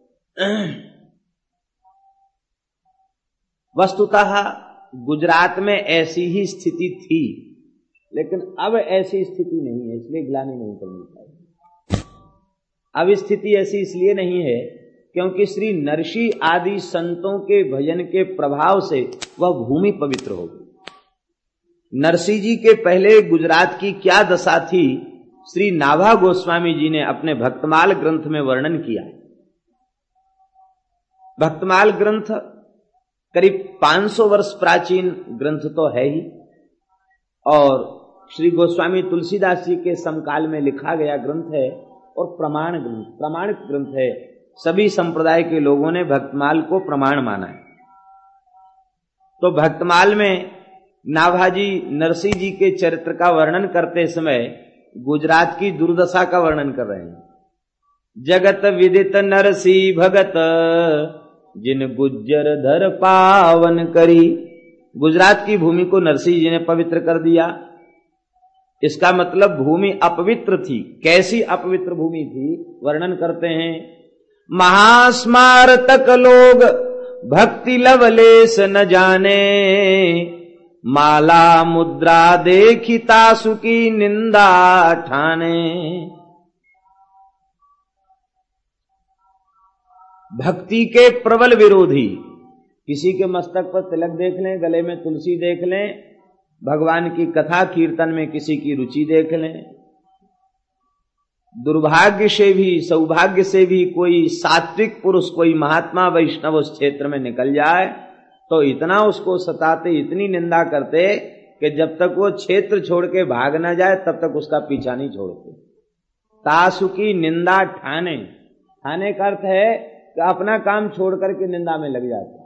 वस्तुतः गुजरात में ऐसी ही स्थिति थी, लेकिन अब ऐसी स्थिति नहीं है, इसलिए ग्लानि नहीं करनी चाहिए। अब स्थिति ऐसी इसलिए नहीं है क्योंकि श्री नरसी आदि संतों के भजन के प्रभाव से वह भूमि पवित्र हो गई। नरसी जी के पहले गुजरात की क्या दशा थी, श्री नाभा गोस्वामी जी ने अपने भक्तमाल ग्रंथ में वर्णन किया। भक्तमाल ग्रंथ करीब 500 वर्ष प्राचीन ग्रंथ तो है ही, और श्री गोस्वामी तुलसीदास जी के समकाल में लिखा गया ग्रंथ है और प्रमाणिक ग्रंथ है। सभी संप्रदाय के लोगों ने भक्तमाल को प्रमाण माना है। तो भक्तमाल में नाभाजी नरसी जी के चरित्र का वर्णन करते समय गुजरात की दुर्दशा का वर्णन कर रहे हैं। जगत विदित नरसी भगत जिन गुज्जर धर पावन करी। गुजरात की भूमि को नरसी जी ने पवित्र कर दिया। इसका मतलब भूमि अपवित्र थी। कैसी अपवित्र भूमि थी, वर्णन करते हैं। महास्मार तक लोग भक्ति लवलेस न जाने, माला मुद्रा देखिता सुकी निंदा ठाने। भक्ति के प्रबल विरोधी, किसी के मस्तक पर तिलक देख लें, गले में तुलसी देख लें, भगवान की कथा कीर्तन में किसी की रुचि देख लें, दुर्भाग्य से भी सौभाग्य से भी कोई सात्विक पुरुष, कोई महात्मा वैष्णव उस क्षेत्र में निकल जाए तो इतना उसको सताते, इतनी निंदा करते कि जब तक वो क्षेत्र छोड़ के भाग ना जाए तब तक उसका पीछा नहीं छोड़ते। तासु की निंदा ठाने, ठाने का अर्थ है कि अपना काम छोड़ करके निंदा में लग जाते।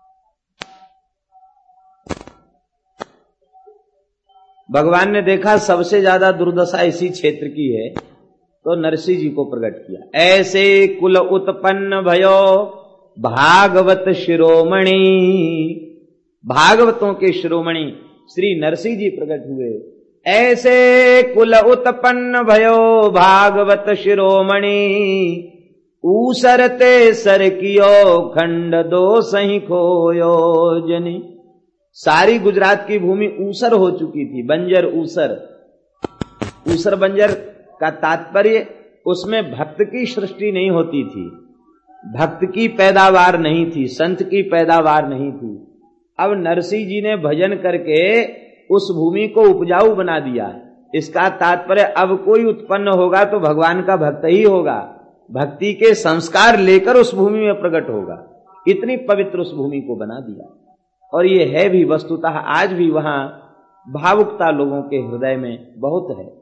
भगवान ने देखा सबसे ज्यादा दुर्दशा इसी क्षेत्र की है, तो नरसी जी को प्रकट किया। ऐसे कुल उत्पन्न भयो भागवत शिरोमणि। भागवतों के शिरोमणि श्री नरसी जी प्रकट हुए। ऐसे कुल उत्पन्न भयो भागवत शिरोमणि, ऊसरते सर कियो खंड दो सही खोयो जनी। सारी गुजरात की भूमि ऊसर हो चुकी थी, बंजर ऊसर। ऊसर बंजर का तात्पर्य उसमें भक्त की सृष्टि नहीं होती थी, भक्त की पैदावार नहीं थी, संत की पैदावार नहीं थी। अब नरसी जी ने भजन करके उस भूमि को उपजाऊ बना दिया। इसका तात्पर्य अब कोई उत्पन्न होगा तो भगवान का भक्त ही होगा, भक्ति के संस्कार लेकर उस भूमि में प्रकट होगा। इतनी पवित्र उस भूमि को बना दिया। और ये है भी वस्तुतः, आज भी वहां भावुकता लोगों के हृदय में बहुत है।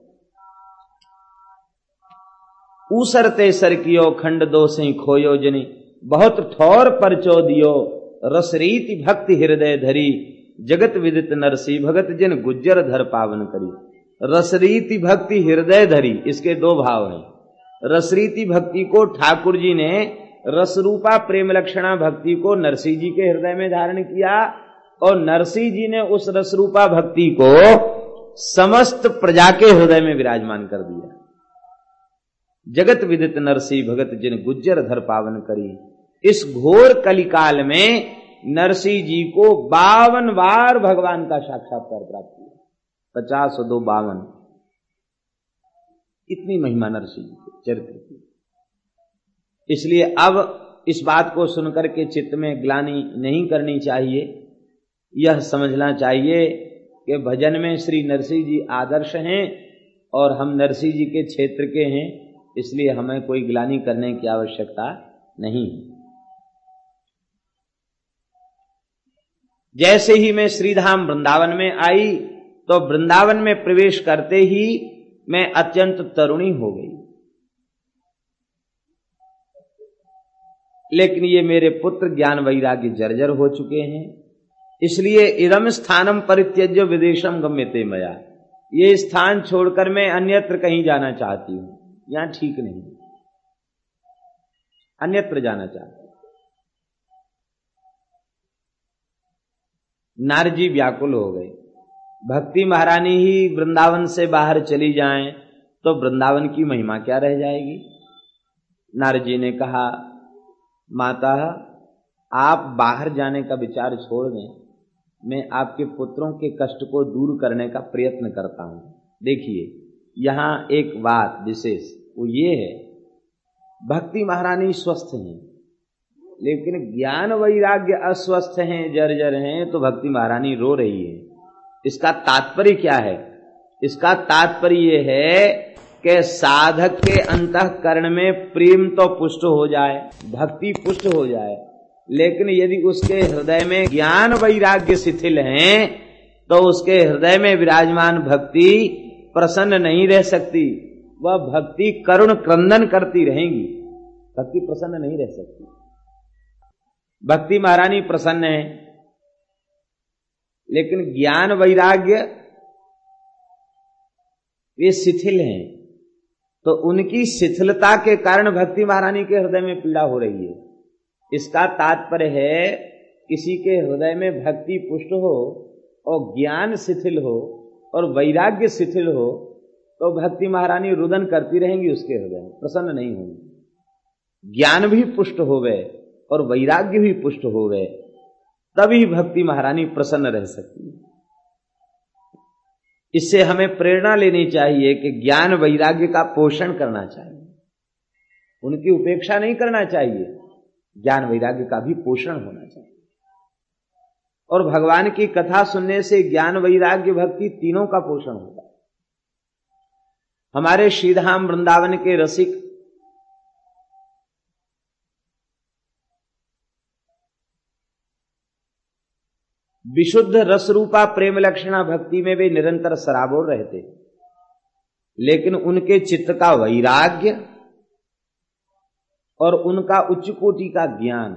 ऊसरते सर कियो खंड दो सही खोयो जनी, बहुत ठौर परचो दियो रसरीति भक्ति हृदय धरी, जगत विदित नरसी भगत जिन गुज्जर धर पावन करी। रसरीति भक्ति हृदय धरी, इसके दो भाव हैं। रसरीति भक्ति को ठाकुर जी ने, रसरूपा प्रेम लक्षणा भक्ति को नरसी जी के हृदय में धारण किया, और नरसी जी ने उस रसरूपा भक्ति को समस्त प्रजा के हृदय में विराजमान कर दिया। जगत विदित नरसी भगत जिन गुज्जर धर पावन करी। इस घोर कलिकाल में नरसी जी को 52 बार भगवान का साक्षात्कार प्राप्त हुआ। 50 और 2 52, इतनी महिमा नरसिंह जी के चरित्र की। इसलिए अब इस बात को सुनकर के चित्त में ग्लानि नहीं करनी चाहिए, यह समझना चाहिए कि भजन में श्री नरसिंह जी आदर्श हैं और हम नरसिंह जी के क्षेत्र के हैं, इसलिए हमें कोई ग्लानि करने की आवश्यकता नहीं। जैसे ही मैं श्रीधाम वृंदावन में आई तो वृंदावन में प्रवेश करते ही मैं अत्यंत तरुणी हो गई, लेकिन ये मेरे पुत्र ज्ञान वैराग्य जर्जर हो चुके हैं, इसलिए इदम स्थानम परित्यज्य विदेशम गम्यते मया, ये स्थान छोड़कर मैं अन्यत्र कहीं जाना चाहती हूं, यहां ठीक नहीं, अन्यत्र जाना चाहती हूं। नारजी व्याकुल हो गए, भक्ति महारानी ही वृंदावन से बाहर चली जाएं तो वृंदावन की महिमा क्या रह जाएगी। नारजी ने कहा, माता आप बाहर जाने का विचार छोड़ दें, मैं आपके पुत्रों के कष्ट को दूर करने का प्रयत्न करता हूं। देखिए यहां एक बात विशेष वो ये है, भक्ति महारानी स्वस्थ हैं लेकिन ज्ञान वैराग्य अस्वस्थ हैं, जर्जर हैं, तो भक्ति महारानी रो रही है। इसका तात्पर्य क्या है? इसका तात्पर्य ये है कि साधक के अंतःकरण में प्रेम तो पुष्ट हो जाए, भक्ति पुष्ट हो जाए, लेकिन यदि उसके हृदय में ज्ञान वैराग्य शिथिल हैं तो उसके हृदय में विराजमान भक्ति प्रसन्न नहीं रह सकती, वह भक्ति करुण क्रंदन करती रहेंगी, भक्ति प्रसन्न नहीं रह सकती। भक्ति महारानी प्रसन्न है लेकिन ज्ञान वैराग्य वे शिथिल हैं, तो उनकी शिथिलता के कारण भक्ति महारानी के हृदय में पीड़ा हो रही है। इसका तात्पर्य है किसी के हृदय में भक्ति पुष्ट हो और ज्ञान शिथिल हो और वैराग्य शिथिल हो तो भक्ति महारानी रुदन करती रहेंगी, उसके हृदय में प्रसन्न नहीं होंगी। ज्ञान भी पुष्ट होवे और वैराग्य भी पुष्ट होवे, तभी भक्ति महारानी प्रसन्न रह सकती है। इससे हमें प्रेरणा लेनी चाहिए कि ज्ञान वैराग्य का पोषण करना चाहिए, उनकी उपेक्षा नहीं करना चाहिए, ज्ञान वैराग्य का भी पोषण होना चाहिए। और भगवान की कथा सुनने से ज्ञान वैराग्य भक्ति तीनों का पोषण होगा। हमारे श्रीधाम वृंदावन के रसिक विशुद्ध रसरूपा प्रेम लक्षणा भक्ति में वे निरंतर सराबोर रहते, लेकिन उनके चित्त का वैराग्य और उनका उच्च कोटि का ज्ञान,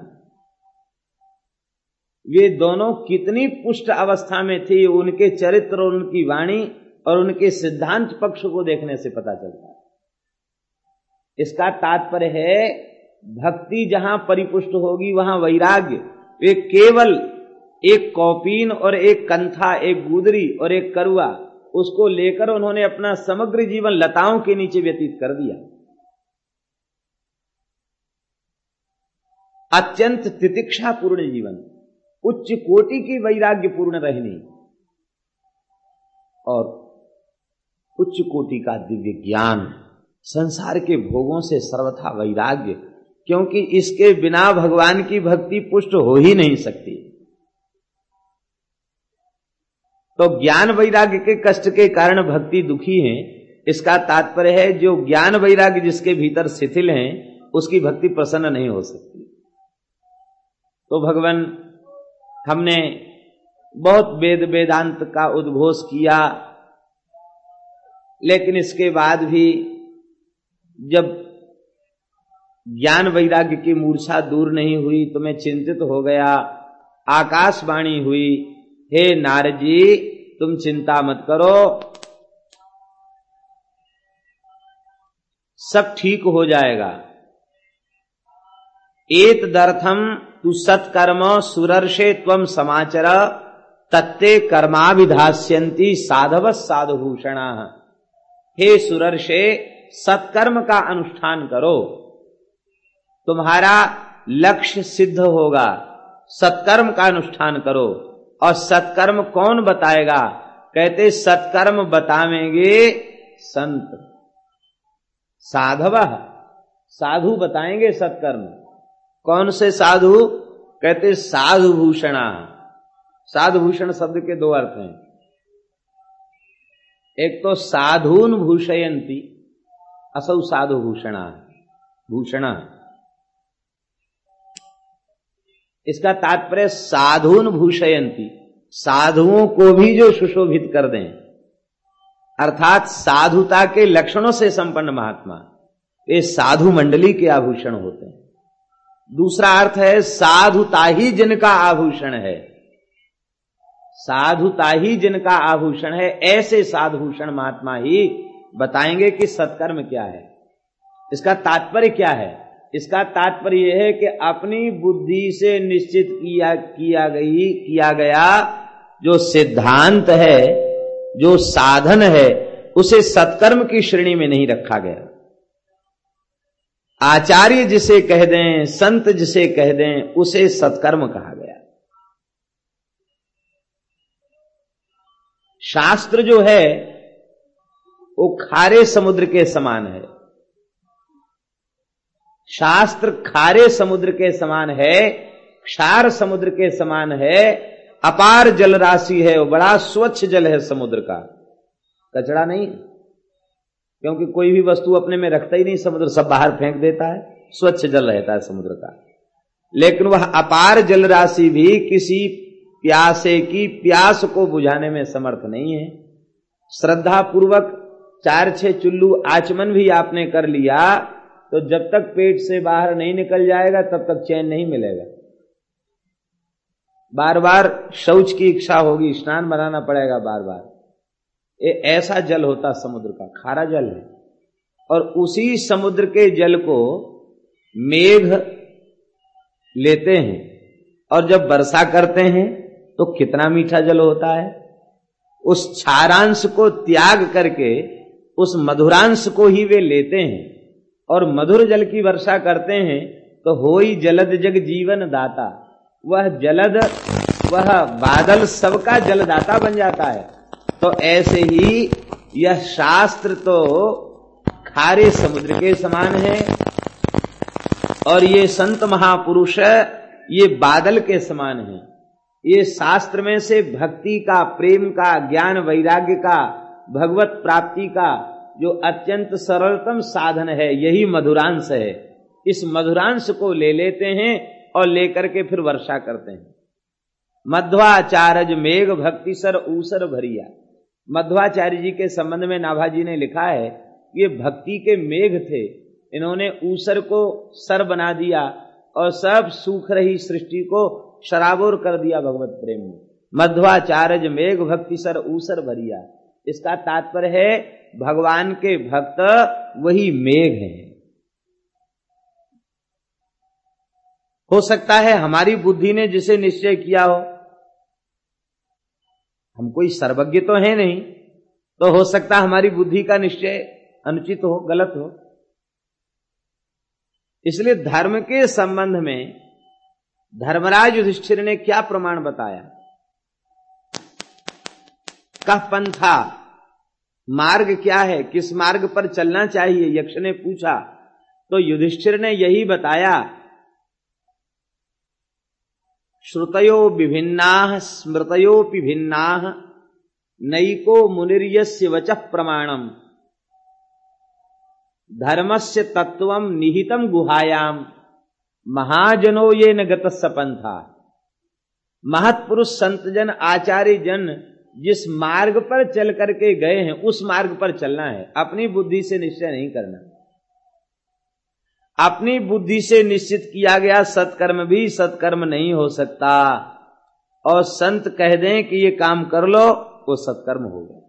वे दोनों कितनी पुष्ट अवस्था में थे, उनके चरित्र और उनकी वाणी और उनके सिद्धांत पक्ष को देखने से पता चलता है। इसका तात्पर्य है भक्ति जहां परिपुष्ट होगी वहां वैराग्य, वे केवल एक कौपीन और एक कंथा, एक गुदरी और एक करुआ, उसको लेकर उन्होंने अपना समग्र जीवन लताओं के नीचे व्यतीत कर दिया। अत्यंत तितिक्षा पूर्ण जीवन, उच्च कोटि की वैराग्य पूर्ण रहनी और उच्च कोटि का दिव्य ज्ञान, संसार के भोगों से सर्वथा वैराग्य, क्योंकि इसके बिना भगवान की भक्ति पुष्ट हो ही नहीं सकती। तो ज्ञान वैराग्य के कष्ट के कारण भक्ति दुखी है, इसका तात्पर्य है जो ज्ञान वैराग्य जिसके भीतर शिथिल हैं उसकी भक्ति प्रसन्न नहीं हो सकती। तो भगवान, हमने बहुत वेद वेदांत का उद्घोष किया, लेकिन इसके बाद भी जब ज्ञान वैराग्य की मूर्छा दूर नहीं हुई तो मैं चिंतित हो गया। आकाशवाणी हुई, हे नारद जी तुम चिंता मत करो, सब ठीक हो जाएगा। एतदर्थम तु सत्कर्म सुरर्षे त्वम समाचर तत्ते कर्माभिधास्यन्ति साधव साधुभूषणा। हे सुरर्षे, सत्कर्म का अनुष्ठान करो, तुम्हारा लक्ष्य सिद्ध होगा। सत्कर्म का अनुष्ठान करो। और सत्कर्म कौन बताएगा? कहते सत्कर्म बतावेंगे संत। साधव, साधु बताएंगे सत्कर्म। कौन से साधु? कहते साधु भूषणा। साधु भूषण शब्द के दो अर्थ हैं। एक तो साधून भूषयंती, असौ साधु भूषणा, भूषणा। इसका तात्पर्य साधून भूषयंती, साधुओं को भी जो सुशोभित कर दें, अर्थात साधुता के लक्षणों से संपन्न महात्मा, ये साधु मंडली के आभूषण होते हैं। दूसरा अर्थ है साधुता ही जिनका आभूषण है, साधुता ही जिनका आभूषण है, ऐसे साधुभूषण महात्मा ही बताएंगे कि सत्कर्म क्या है। इसका तात्पर्य क्या है? इसका तात्पर्य यह है कि अपनी बुद्धि से निश्चित किया गया जो सिद्धांत है, जो साधन है, उसे सत्कर्म की श्रेणी में नहीं रखा गया। आचार्य जिसे कह दें, संत जिसे कह दें, उसे सत्कर्म कहा गया। शास्त्र जो है वो खारे समुद्र के समान है। शास्त्र खारे समुद्र के समान है, क्षार समुद्र के समान है, अपार जल राशि है, वो बड़ा स्वच्छ जल है समुद्र का, कचरा नहीं, क्योंकि कोई भी वस्तु अपने में रखता ही नहीं समुद्र, सब बाहर फेंक देता है, स्वच्छ जल रहता है समुद्र का। लेकिन वह अपार जल राशि भी किसी प्यासे की प्यास को बुझाने में समर्थ नहीं है। श्रद्धा पूर्वक 4-6 चुल्लू आचमन भी आपने कर लिया तो जब तक पेट से बाहर नहीं निकल जाएगा तब तक चैन नहीं मिलेगा। बार बार शौच की इच्छा होगी, स्नान बनाना पड़ेगा बार बार। ये ऐसा जल होता समुद्र का, खारा जल है। और उसी समुद्र के जल को मेघ लेते हैं और जब वर्षा करते हैं तो कितना मीठा जल होता है। उस क्षारांश को त्याग करके उस मधुरांश को ही वे लेते हैं और मधुर जल की वर्षा करते हैं। तो होई जलद जग जीवन दाता, वह जलद, वह बादल सबका जलदाता बन जाता है। तो ऐसे ही यह शास्त्र तो खारे समुद्र के समान है और ये संत महापुरुष ये बादल के समान है। ये शास्त्र में से भक्ति का, प्रेम का, ज्ञान वैराग्य का, भगवत प्राप्ति का जो अत्यंत सरलतम साधन है, यही मधुरांश है। इस मधुरांश को ले लेते हैं और लेकर के फिर वर्षा करते हैं। मध्वाचार्य मेघ भक्ति सर ऊसर भरिया। मध्वाचार्य जी के संबंध में नाभाजी ने लिखा है, ये भक्ति के मेघ थे, इन्होंने ऊसर को सर बना दिया और सब सूख रही सृष्टि को शराबोर कर दिया भगवत प्रेम में। मध्वाचार्य मेघ भक्ति सर ऊसर भरिया। इसका तात्पर्य है भगवान के भक्त वही मेघ हैं। हो सकता है हमारी बुद्धि ने जिसे निश्चय किया हो, हम कोई सर्वज्ञ तो है नहीं, तो हो सकता है हमारी बुद्धि का निश्चय अनुचित हो, गलत हो। इसलिए धर्म के संबंध में धर्मराज युधिष्ठिर ने क्या प्रमाण बताया? कह पंथा, मार्ग क्या है, किस मार्ग पर चलना चाहिए, यक्ष ने पूछा। तो युधिष्ठिर ने यही बताया, श्रुतयो विभिन्नाः स्मृतयोपि भिन्नाः नैको मुनिर्यस्य वचः प्रमाणम् धर्मस्य तत्वं निहितं गुहायाम महाजनो ये न गतस्य पंथा। महत्पुरुष संतजन आचार्य जन जिस मार्ग पर चल करके गए हैं उस मार्ग पर चलना है, अपनी बुद्धि से निश्चय नहीं करना। अपनी बुद्धि से निश्चित किया गया सत्कर्म भी सत्कर्म नहीं हो सकता, और संत कह दें कि ये काम कर लो, वो सत्कर्म हो गया।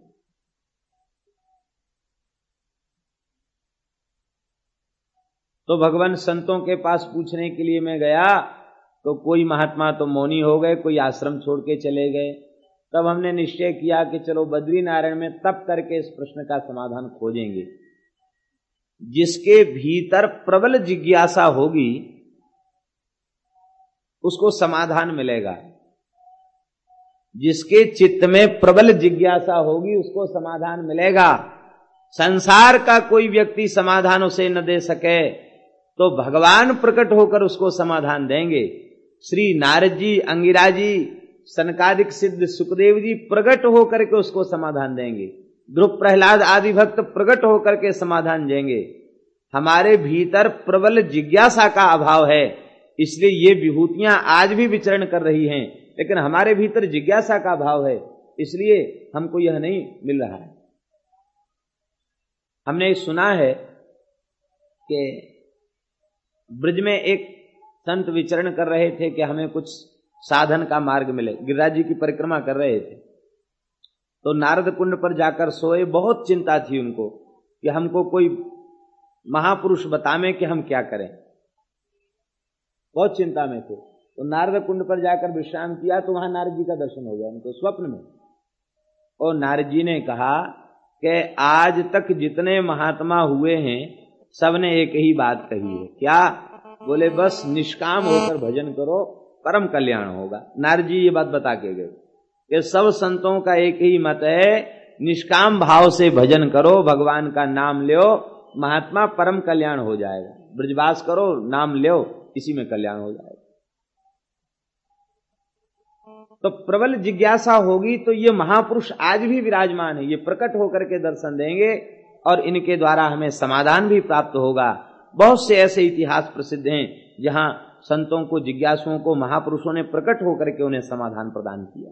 तो भगवान संतों के पास पूछने के लिए मैं गया तो कोई महात्मा तो मौनी हो गए, कोई आश्रम छोड़ के चले गए। तब हमने निश्चय किया कि चलो बद्रीनारायण में तप करके इस प्रश्न का समाधान खोजेंगे। जिसके भीतर प्रबल जिज्ञासा होगी उसको समाधान मिलेगा। जिसके चित्त में प्रबल जिज्ञासा होगी उसको समाधान मिलेगा। संसार का कोई व्यक्ति समाधान उसे न दे सके तो भगवान प्रकट होकर उसको समाधान देंगे। श्री नारद जी, अंगिरा जी, सनकादिक सिद्ध सुखदेव जी प्रकट होकर के उसको समाधान देंगे। ध्रुव प्रहलाद आदि भक्त प्रकट होकर के समाधान देंगे। हमारे भीतर प्रबल जिज्ञासा का अभाव है, इसलिए ये विभूतियां आज भी विचरण कर रही हैं, लेकिन हमारे भीतर जिज्ञासा का अभाव है, इसलिए हमको यह नहीं मिल रहा है। हमने सुना है कि ब्रज में एक संत विचरण कर रहे थे कि हमें कुछ साधन का मार्ग मिले। गिरिराज जी की परिक्रमा कर रहे थे तो नारद कुंड पर जाकर सोए। बहुत चिंता थी उनको कि हमको कोई महापुरुष बतावे कि हम क्या करें, बहुत चिंता में थे। तो नारद कुंड पर जाकर विश्राम किया तो वहां नारद जी का दर्शन हो गया उनको स्वप्न में। और नारद जी ने कहा कि आज तक जितने महात्मा हुए हैं सबने एक ही बात कही है। क्या? बोले बस निष्काम होकर भजन करो, परम कल्याण होगा। नारद जी ये बात बता के गए कि सब संतों का एक ही मत है, निष्काम भाव से भजन करो, भगवान का नाम लो, महात्मा परम कल्याण हो जाएगा। ब्रजवास करो, नाम लो, इसी में कल्याण हो जाएगा। तो प्रबल जिज्ञासा होगी तो ये महापुरुष आज भी विराजमान है, ये प्रकट होकर के दर्शन देंगे और इनके द्वारा हमें समाधान भी प्राप्त होगा। बहुत से ऐसे इतिहास प्रसिद्ध हैं जहां संतों को, जिज्ञासुओं को महापुरुषों ने प्रकट होकर के उन्हें समाधान प्रदान किया।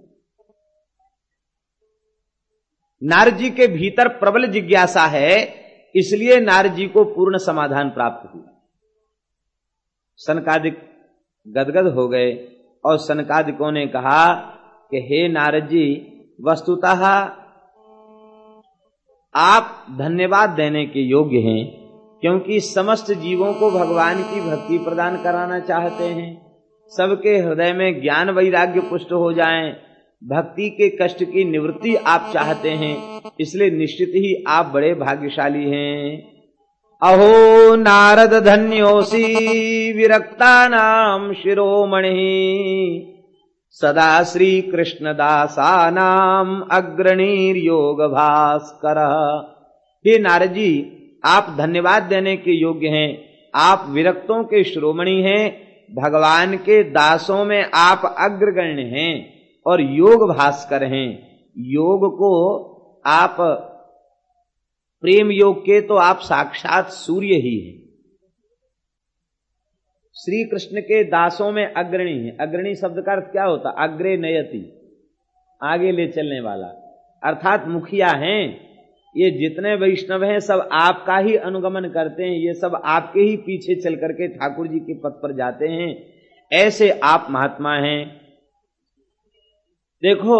नारद जी के भीतर प्रबल जिज्ञासा है, इसलिए नारद जी को पूर्ण समाधान प्राप्त हुआ। सनकादिक गदगद हो गए और सनकादिकों ने कहा कि हे नारद जी, वस्तुतः आप धन्यवाद देने के योग्य हैं, क्योंकि समस्त जीवों को भगवान की भक्ति प्रदान कराना चाहते हैं। सबके हृदय में ज्ञान वैराग्य पुष्ट हो जाएं, भक्ति के कष्ट की निवृत्ति आप चाहते हैं, इसलिए निश्चित ही आप बड़े भाग्यशाली हैं। अहो नारद धन्योसी विरक्ता नाम शिरोमणि, सदा श्री कृष्ण दासा नाम अग्रणीर योग भास्कर। हे नारद जी, आप धन्यवाद देने के योग्य हैं। आप विरक्तों के शिरोमणि हैं, भगवान के दासों में आप अग्रगण्य हैं और योग भास्कर हैं। योग को आप, प्रेम योग के तो आप साक्षात सूर्य ही हैं। श्री कृष्ण के दासों में अग्रणी है। अग्रणी शब्द का अर्थ क्या होता? अग्रे नयति, आगे ले चलने वाला, अर्थात मुखिया हैं। ये जितने वैष्णव हैं सब आपका ही अनुगमन करते हैं, ये सब आपके ही पीछे चल करके ठाकुर जी के पथ पर जाते हैं। ऐसे आप महात्मा हैं। देखो,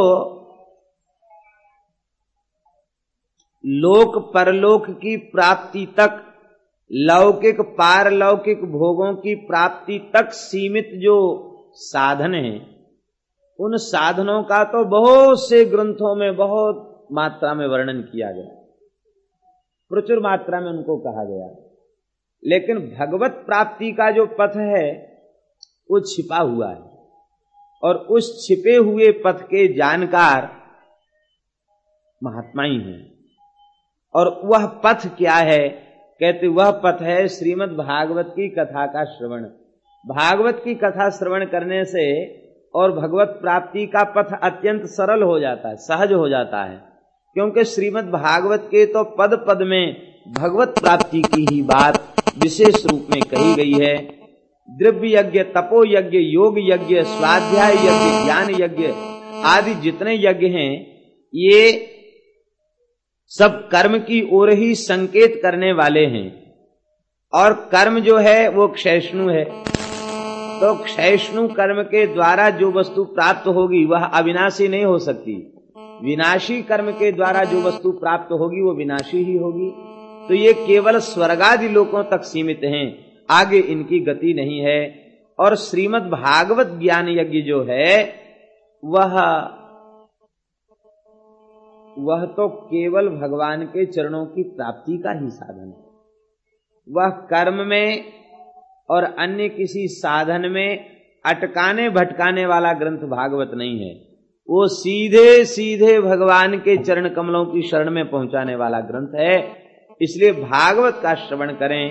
लोक परलोक की प्राप्ति तक, लौकिक पारलौकिक भोगों की प्राप्ति तक सीमित जो साधन हैं, उन साधनों का तो बहुत से ग्रंथों में बहुत मात्रा में वर्णन किया गया, प्रचुर मात्रा में उनको कहा गया। लेकिन भगवत प्राप्ति का जो पथ है वो छिपा हुआ है, और उस छिपे हुए पथ के जानकार महात्मा ही हैं। और वह पथ क्या है? कहते वह पथ है श्रीमद् भागवत की कथा का श्रवण। भागवत की कथा श्रवण करने से और भगवत प्राप्ति का पथ अत्यंत सरल हो जाता है, सहज हो जाता है, क्योंकि श्रीमद् भागवत के तो पद पद में भगवत प्राप्ति की ही बात विशेष रूप में कही गई है। द्रव्य यज्ञ, तपो यज्ञ, योग यज्ञ, स्वाध्याय यज्ञ, ज्ञान यज्ञ आदि जितने यज्ञ हैं, ये सब कर्म की ओर ही संकेत करने वाले हैं। और कर्म जो है वो क्षयष्णु है, तो क्षयष्णु कर्म के द्वारा जो वस्तु प्राप्त होगी वह अविनाशी नहीं हो सकती। विनाशी कर्म के द्वारा जो वस्तु प्राप्त होगी वो विनाशी ही होगी। तो ये केवल स्वर्गादि लोकों तक सीमित हैं, आगे इनकी गति नहीं है। और श्रीमद् भागवत ज्ञान यज्ञ जो है वह तो केवल भगवान के चरणों की प्राप्ति का ही साधन है। वह कर्म में और अन्य किसी साधन में अटकाने भटकाने वाला ग्रंथ भागवत नहीं है। वो सीधे सीधे भगवान के चरण कमलों की शरण में पहुंचाने वाला ग्रंथ है। इसलिए भागवत का श्रवण करें।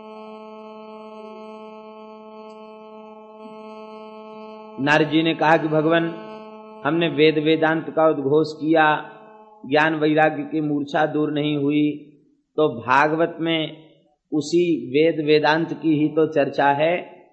नारद जी ने कहा कि भगवान, हमने वेद वेदांत का उद्घोष किया, ज्ञान वैराग्य की मूर्छा दूर नहीं हुई, तो भागवत में उसी वेद वेदांत की ही तो चर्चा है,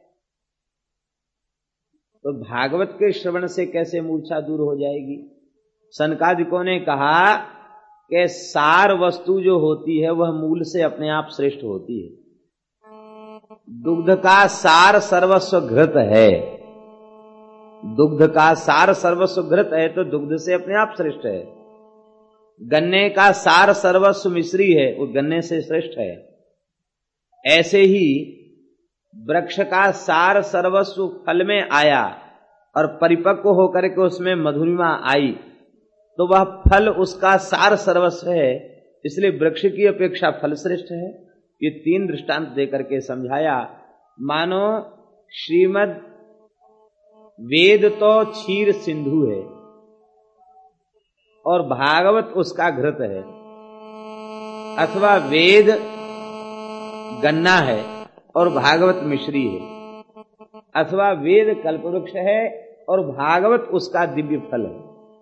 तो भागवत के श्रवण से कैसे मूर्छा दूर हो जाएगी। सनकादिकों ने कहा कि सार वस्तु जो होती है वह मूल से अपने आप श्रेष्ठ होती है। दुग्ध का सार सर्वस्व घृत है, दुग्ध का सार सर्वस्व घृत है तो दुग्ध से अपने आप श्रेष्ठ है। गन्ने का सार सर्वस्व मिश्री है, वो गन्ने से श्रेष्ठ है। ऐसे ही वृक्ष का सार सर्वस्व फल में आया और परिपक्व होकर के उसमें मधुरिमा आई, तो वह फल उसका सार सर्वस्व है, इसलिए वृक्ष की अपेक्षा फल श्रेष्ठ है। ये 3 दृष्टांत देकर के समझाया। मानो श्रीमद् वेद तो क्षीर सिंधु है और भागवत उसका घृत है, अथवा वेद गन्ना है और भागवत मिश्री है, अथवा वेद कल्पवृक्ष है और भागवत उसका दिव्य फल है।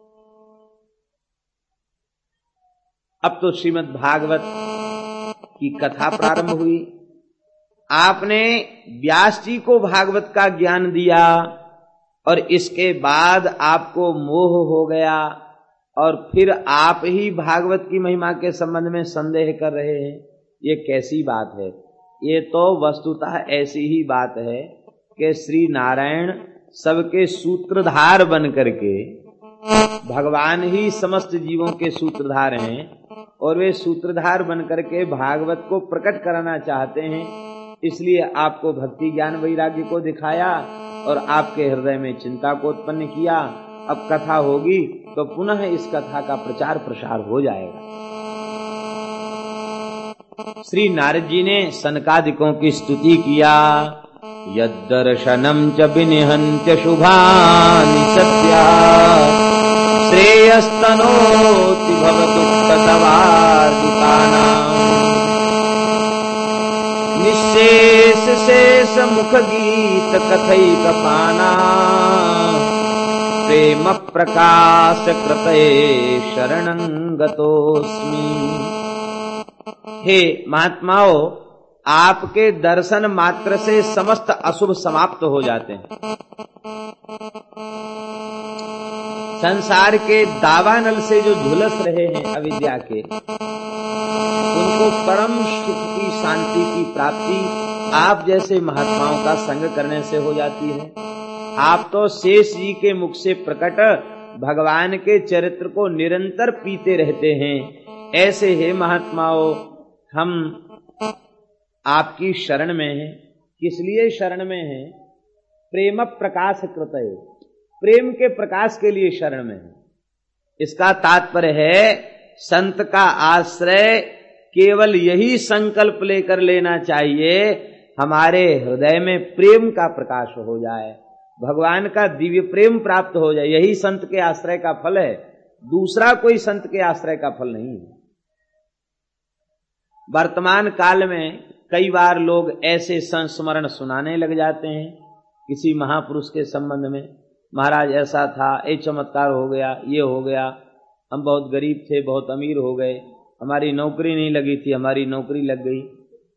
अब तो श्रीमद् भागवत की कथा प्रारंभ हुई। आपने व्यास जी को भागवत का ज्ञान दिया और इसके बाद आपको मोह हो गया और फिर आप ही भागवत की महिमा के संबंध में संदेह कर रहे हैं। ये कैसी बात है? ये तो वस्तुतः ऐसी ही बात है कि श्री नारायण सबके सूत्रधार बन करके, भगवान ही समस्त जीवों के सूत्रधार हैं और वे सूत्रधार बन करके भागवत को प्रकट कराना चाहते हैं। इसलिए आपको भक्ति ज्ञान वैराग्य को दिखाया और आपके हृदय में चिंता को उत्पन्न किया। अब कथा होगी तो पुनः इस कथा का प्रचार प्रसार हो जाएगा। श्री नारद जी ने सनकादिकों की स्तुति किया। यद्दर्शनम च विनिहन्त्य शुभानि सत्या श्रेयस्तनोति भवतु तवार्दितानां निःशेष शेष मुख गीत कथैक पाना प्रेम प्रकाश कृपये शरणं गतोस्मि। हे महात्माओं, आपके दर्शन मात्र से समस्त अशुभ समाप्त हो जाते हैं। संसार के दावानल से जो झुलस रहे हैं अविद्या के, उनको परम सुख की शांति की प्राप्ति आप जैसे महात्माओं का संग करने से हो जाती है। आप तो शेष जी के मुख से प्रकट भगवान के चरित्र को निरंतर पीते रहते हैं। ऐसे हे महात्माओं, हम आपकी शरण में हैं। किस लिए शरण में हैं? प्रेम प्रकाश कृतये, प्रेम के प्रकाश के लिए शरण में है। इसका तात्पर्य है संत का आश्रय केवल यही संकल्प लेकर लेना चाहिए, हमारे हृदय में प्रेम का प्रकाश हो जाए, भगवान का दिव्य प्रेम प्राप्त हो जाए। यही संत के आश्रय का फल है, दूसरा कोई संत के आश्रय का फल नहीं है। वर्तमान काल में कई बार लोग ऐसे संस्मरण सुनाने लग जाते हैं किसी महापुरुष के संबंध में। महाराज ऐसा था, एक चमत्कार हो गया, ये हो गया, हम बहुत गरीब थे, बहुत अमीर हो गए, हमारी नौकरी नहीं लगी थी, हमारी नौकरी लग गई।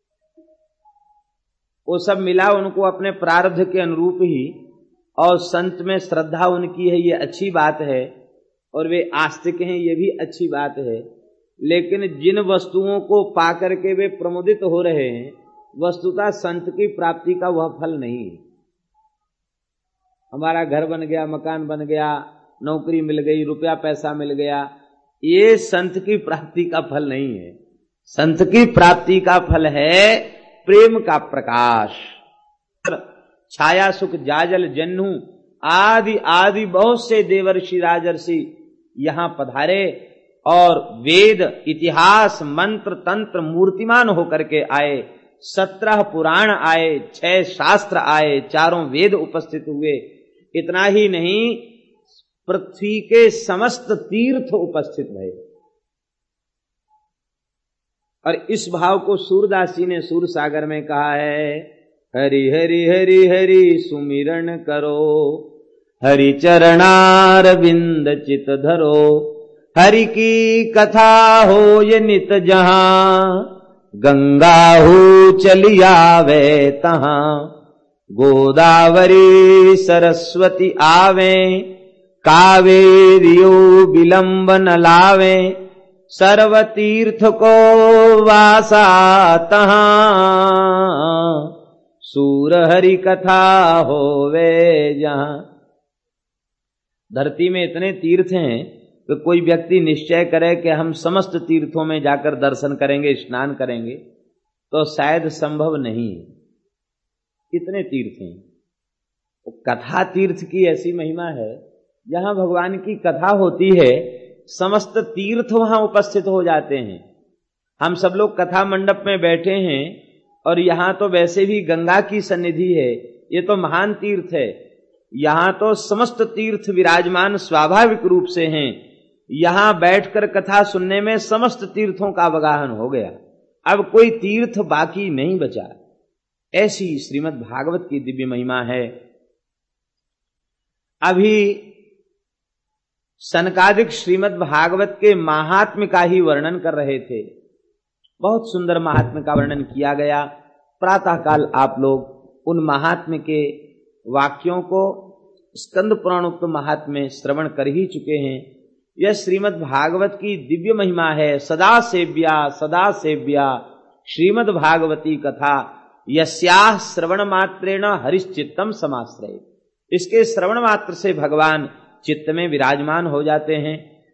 वो सब मिला उनको अपने प्रारब्ध के अनुरूप ही, और संत में श्रद्धा उनकी है, ये अच्छी बात है, और वे आस्तिक हैं, ये भी अच्छी बात है। लेकिन जिन वस्तुओं को पाकर के वे प्रमोदित हो रहे हैं, वस्तुतः संत की प्राप्ति का वह फल नहीं है। हमारा घर बन गया, मकान बन गया, नौकरी मिल गई, रुपया पैसा मिल गया, ये संत की प्राप्ति का फल नहीं है। संत की प्राप्ति का फल है प्रेम का प्रकाश। छाया सुख जाजल जन्हू आदि आदि बहुत से देवर्षि राजर्षि यहां पधारे और वेद इतिहास मंत्र तंत्र मूर्तिमान होकर के आए। 17 पुराण आए, 6 शास्त्र आए, 4 वेद उपस्थित हुए। इतना ही नहीं, पृथ्वी के समस्त तीर्थ उपस्थित भये। और इस भाव को सूरदास जी ने सूर सागर में कहा है, हरि हरि हरि हरि सुमिरन करो, हरि चरणार बिंद चित धरो, हरि की कथा हो ये नित जहां, गंगा हो चली आवे तहां, गोदावरी सरस्वती आवे, कावेरियो विलंब न लावे, सर्व तीर्थ को वासा तहां, सूर हरि कथा होवे जहां। धरती में इतने तीर्थ हैं तो कोई व्यक्ति निश्चय करे कि हम समस्त तीर्थों में जाकर दर्शन करेंगे, स्नान करेंगे, तो शायद संभव नहीं है। कितने तीर्थ हैं। कथा तीर्थ की ऐसी महिमा है, जहां भगवान की कथा होती है समस्त तीर्थ वहां उपस्थित हो जाते हैं। हम सब लोग कथा मंडप में बैठे हैं और यहां तो वैसे भी गंगा की सन्निधि है, ये तो महान तीर्थ है। यहां तो समस्त तीर्थ विराजमान स्वाभाविक रूप से हैं। यहां बैठकर कथा सुनने में समस्त तीर्थों का अवगाहन हो गया, अब कोई तीर्थ बाकी नहीं बचा। ऐसी श्रीमद् भागवत की दिव्य महिमा है। अभी सनकादिक श्रीमद् भागवत के महात्म्य का ही वर्णन कर रहे थे। बहुत सुंदर महात्म्य का वर्णन किया गया। प्रातःकाल आप लोग उन महात्म्य के वाक्यों को स्कंद पुराणोक्त महात्म्य श्रवण कर ही चुके हैं। यह श्रीमद् भागवत की दिव्य महिमा है। सदा सेव्या श्रीमद् भागवती कथा, यस्याः श्रवण मात्रेण हरिश्चित्तम समाश्रय। इसके श्रवण मात्र से भगवान चित्त में विराजमान हो जाते हैं।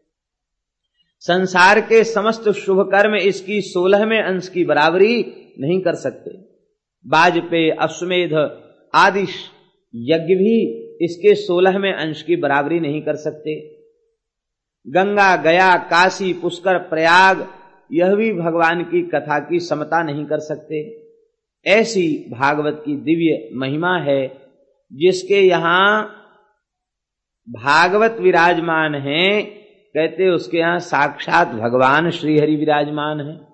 संसार के समस्त शुभ कर्म इसकी 16वें अंश की बराबरी नहीं कर सकते। वाजपेय, अश्वमेध आदि यज्ञ भी इसके 16वें अंश की बराबरी नहीं कर सकते। गंगा, गया, काशी, पुष्कर, प्रयाग, यह भी भगवान की कथा की समता नहीं कर सकते। ऐसी भागवत की दिव्य महिमा है, जिसके यहां भागवत विराजमान हैं, कहते उसके यहां साक्षात भगवान श्री हरि विराजमान हैं।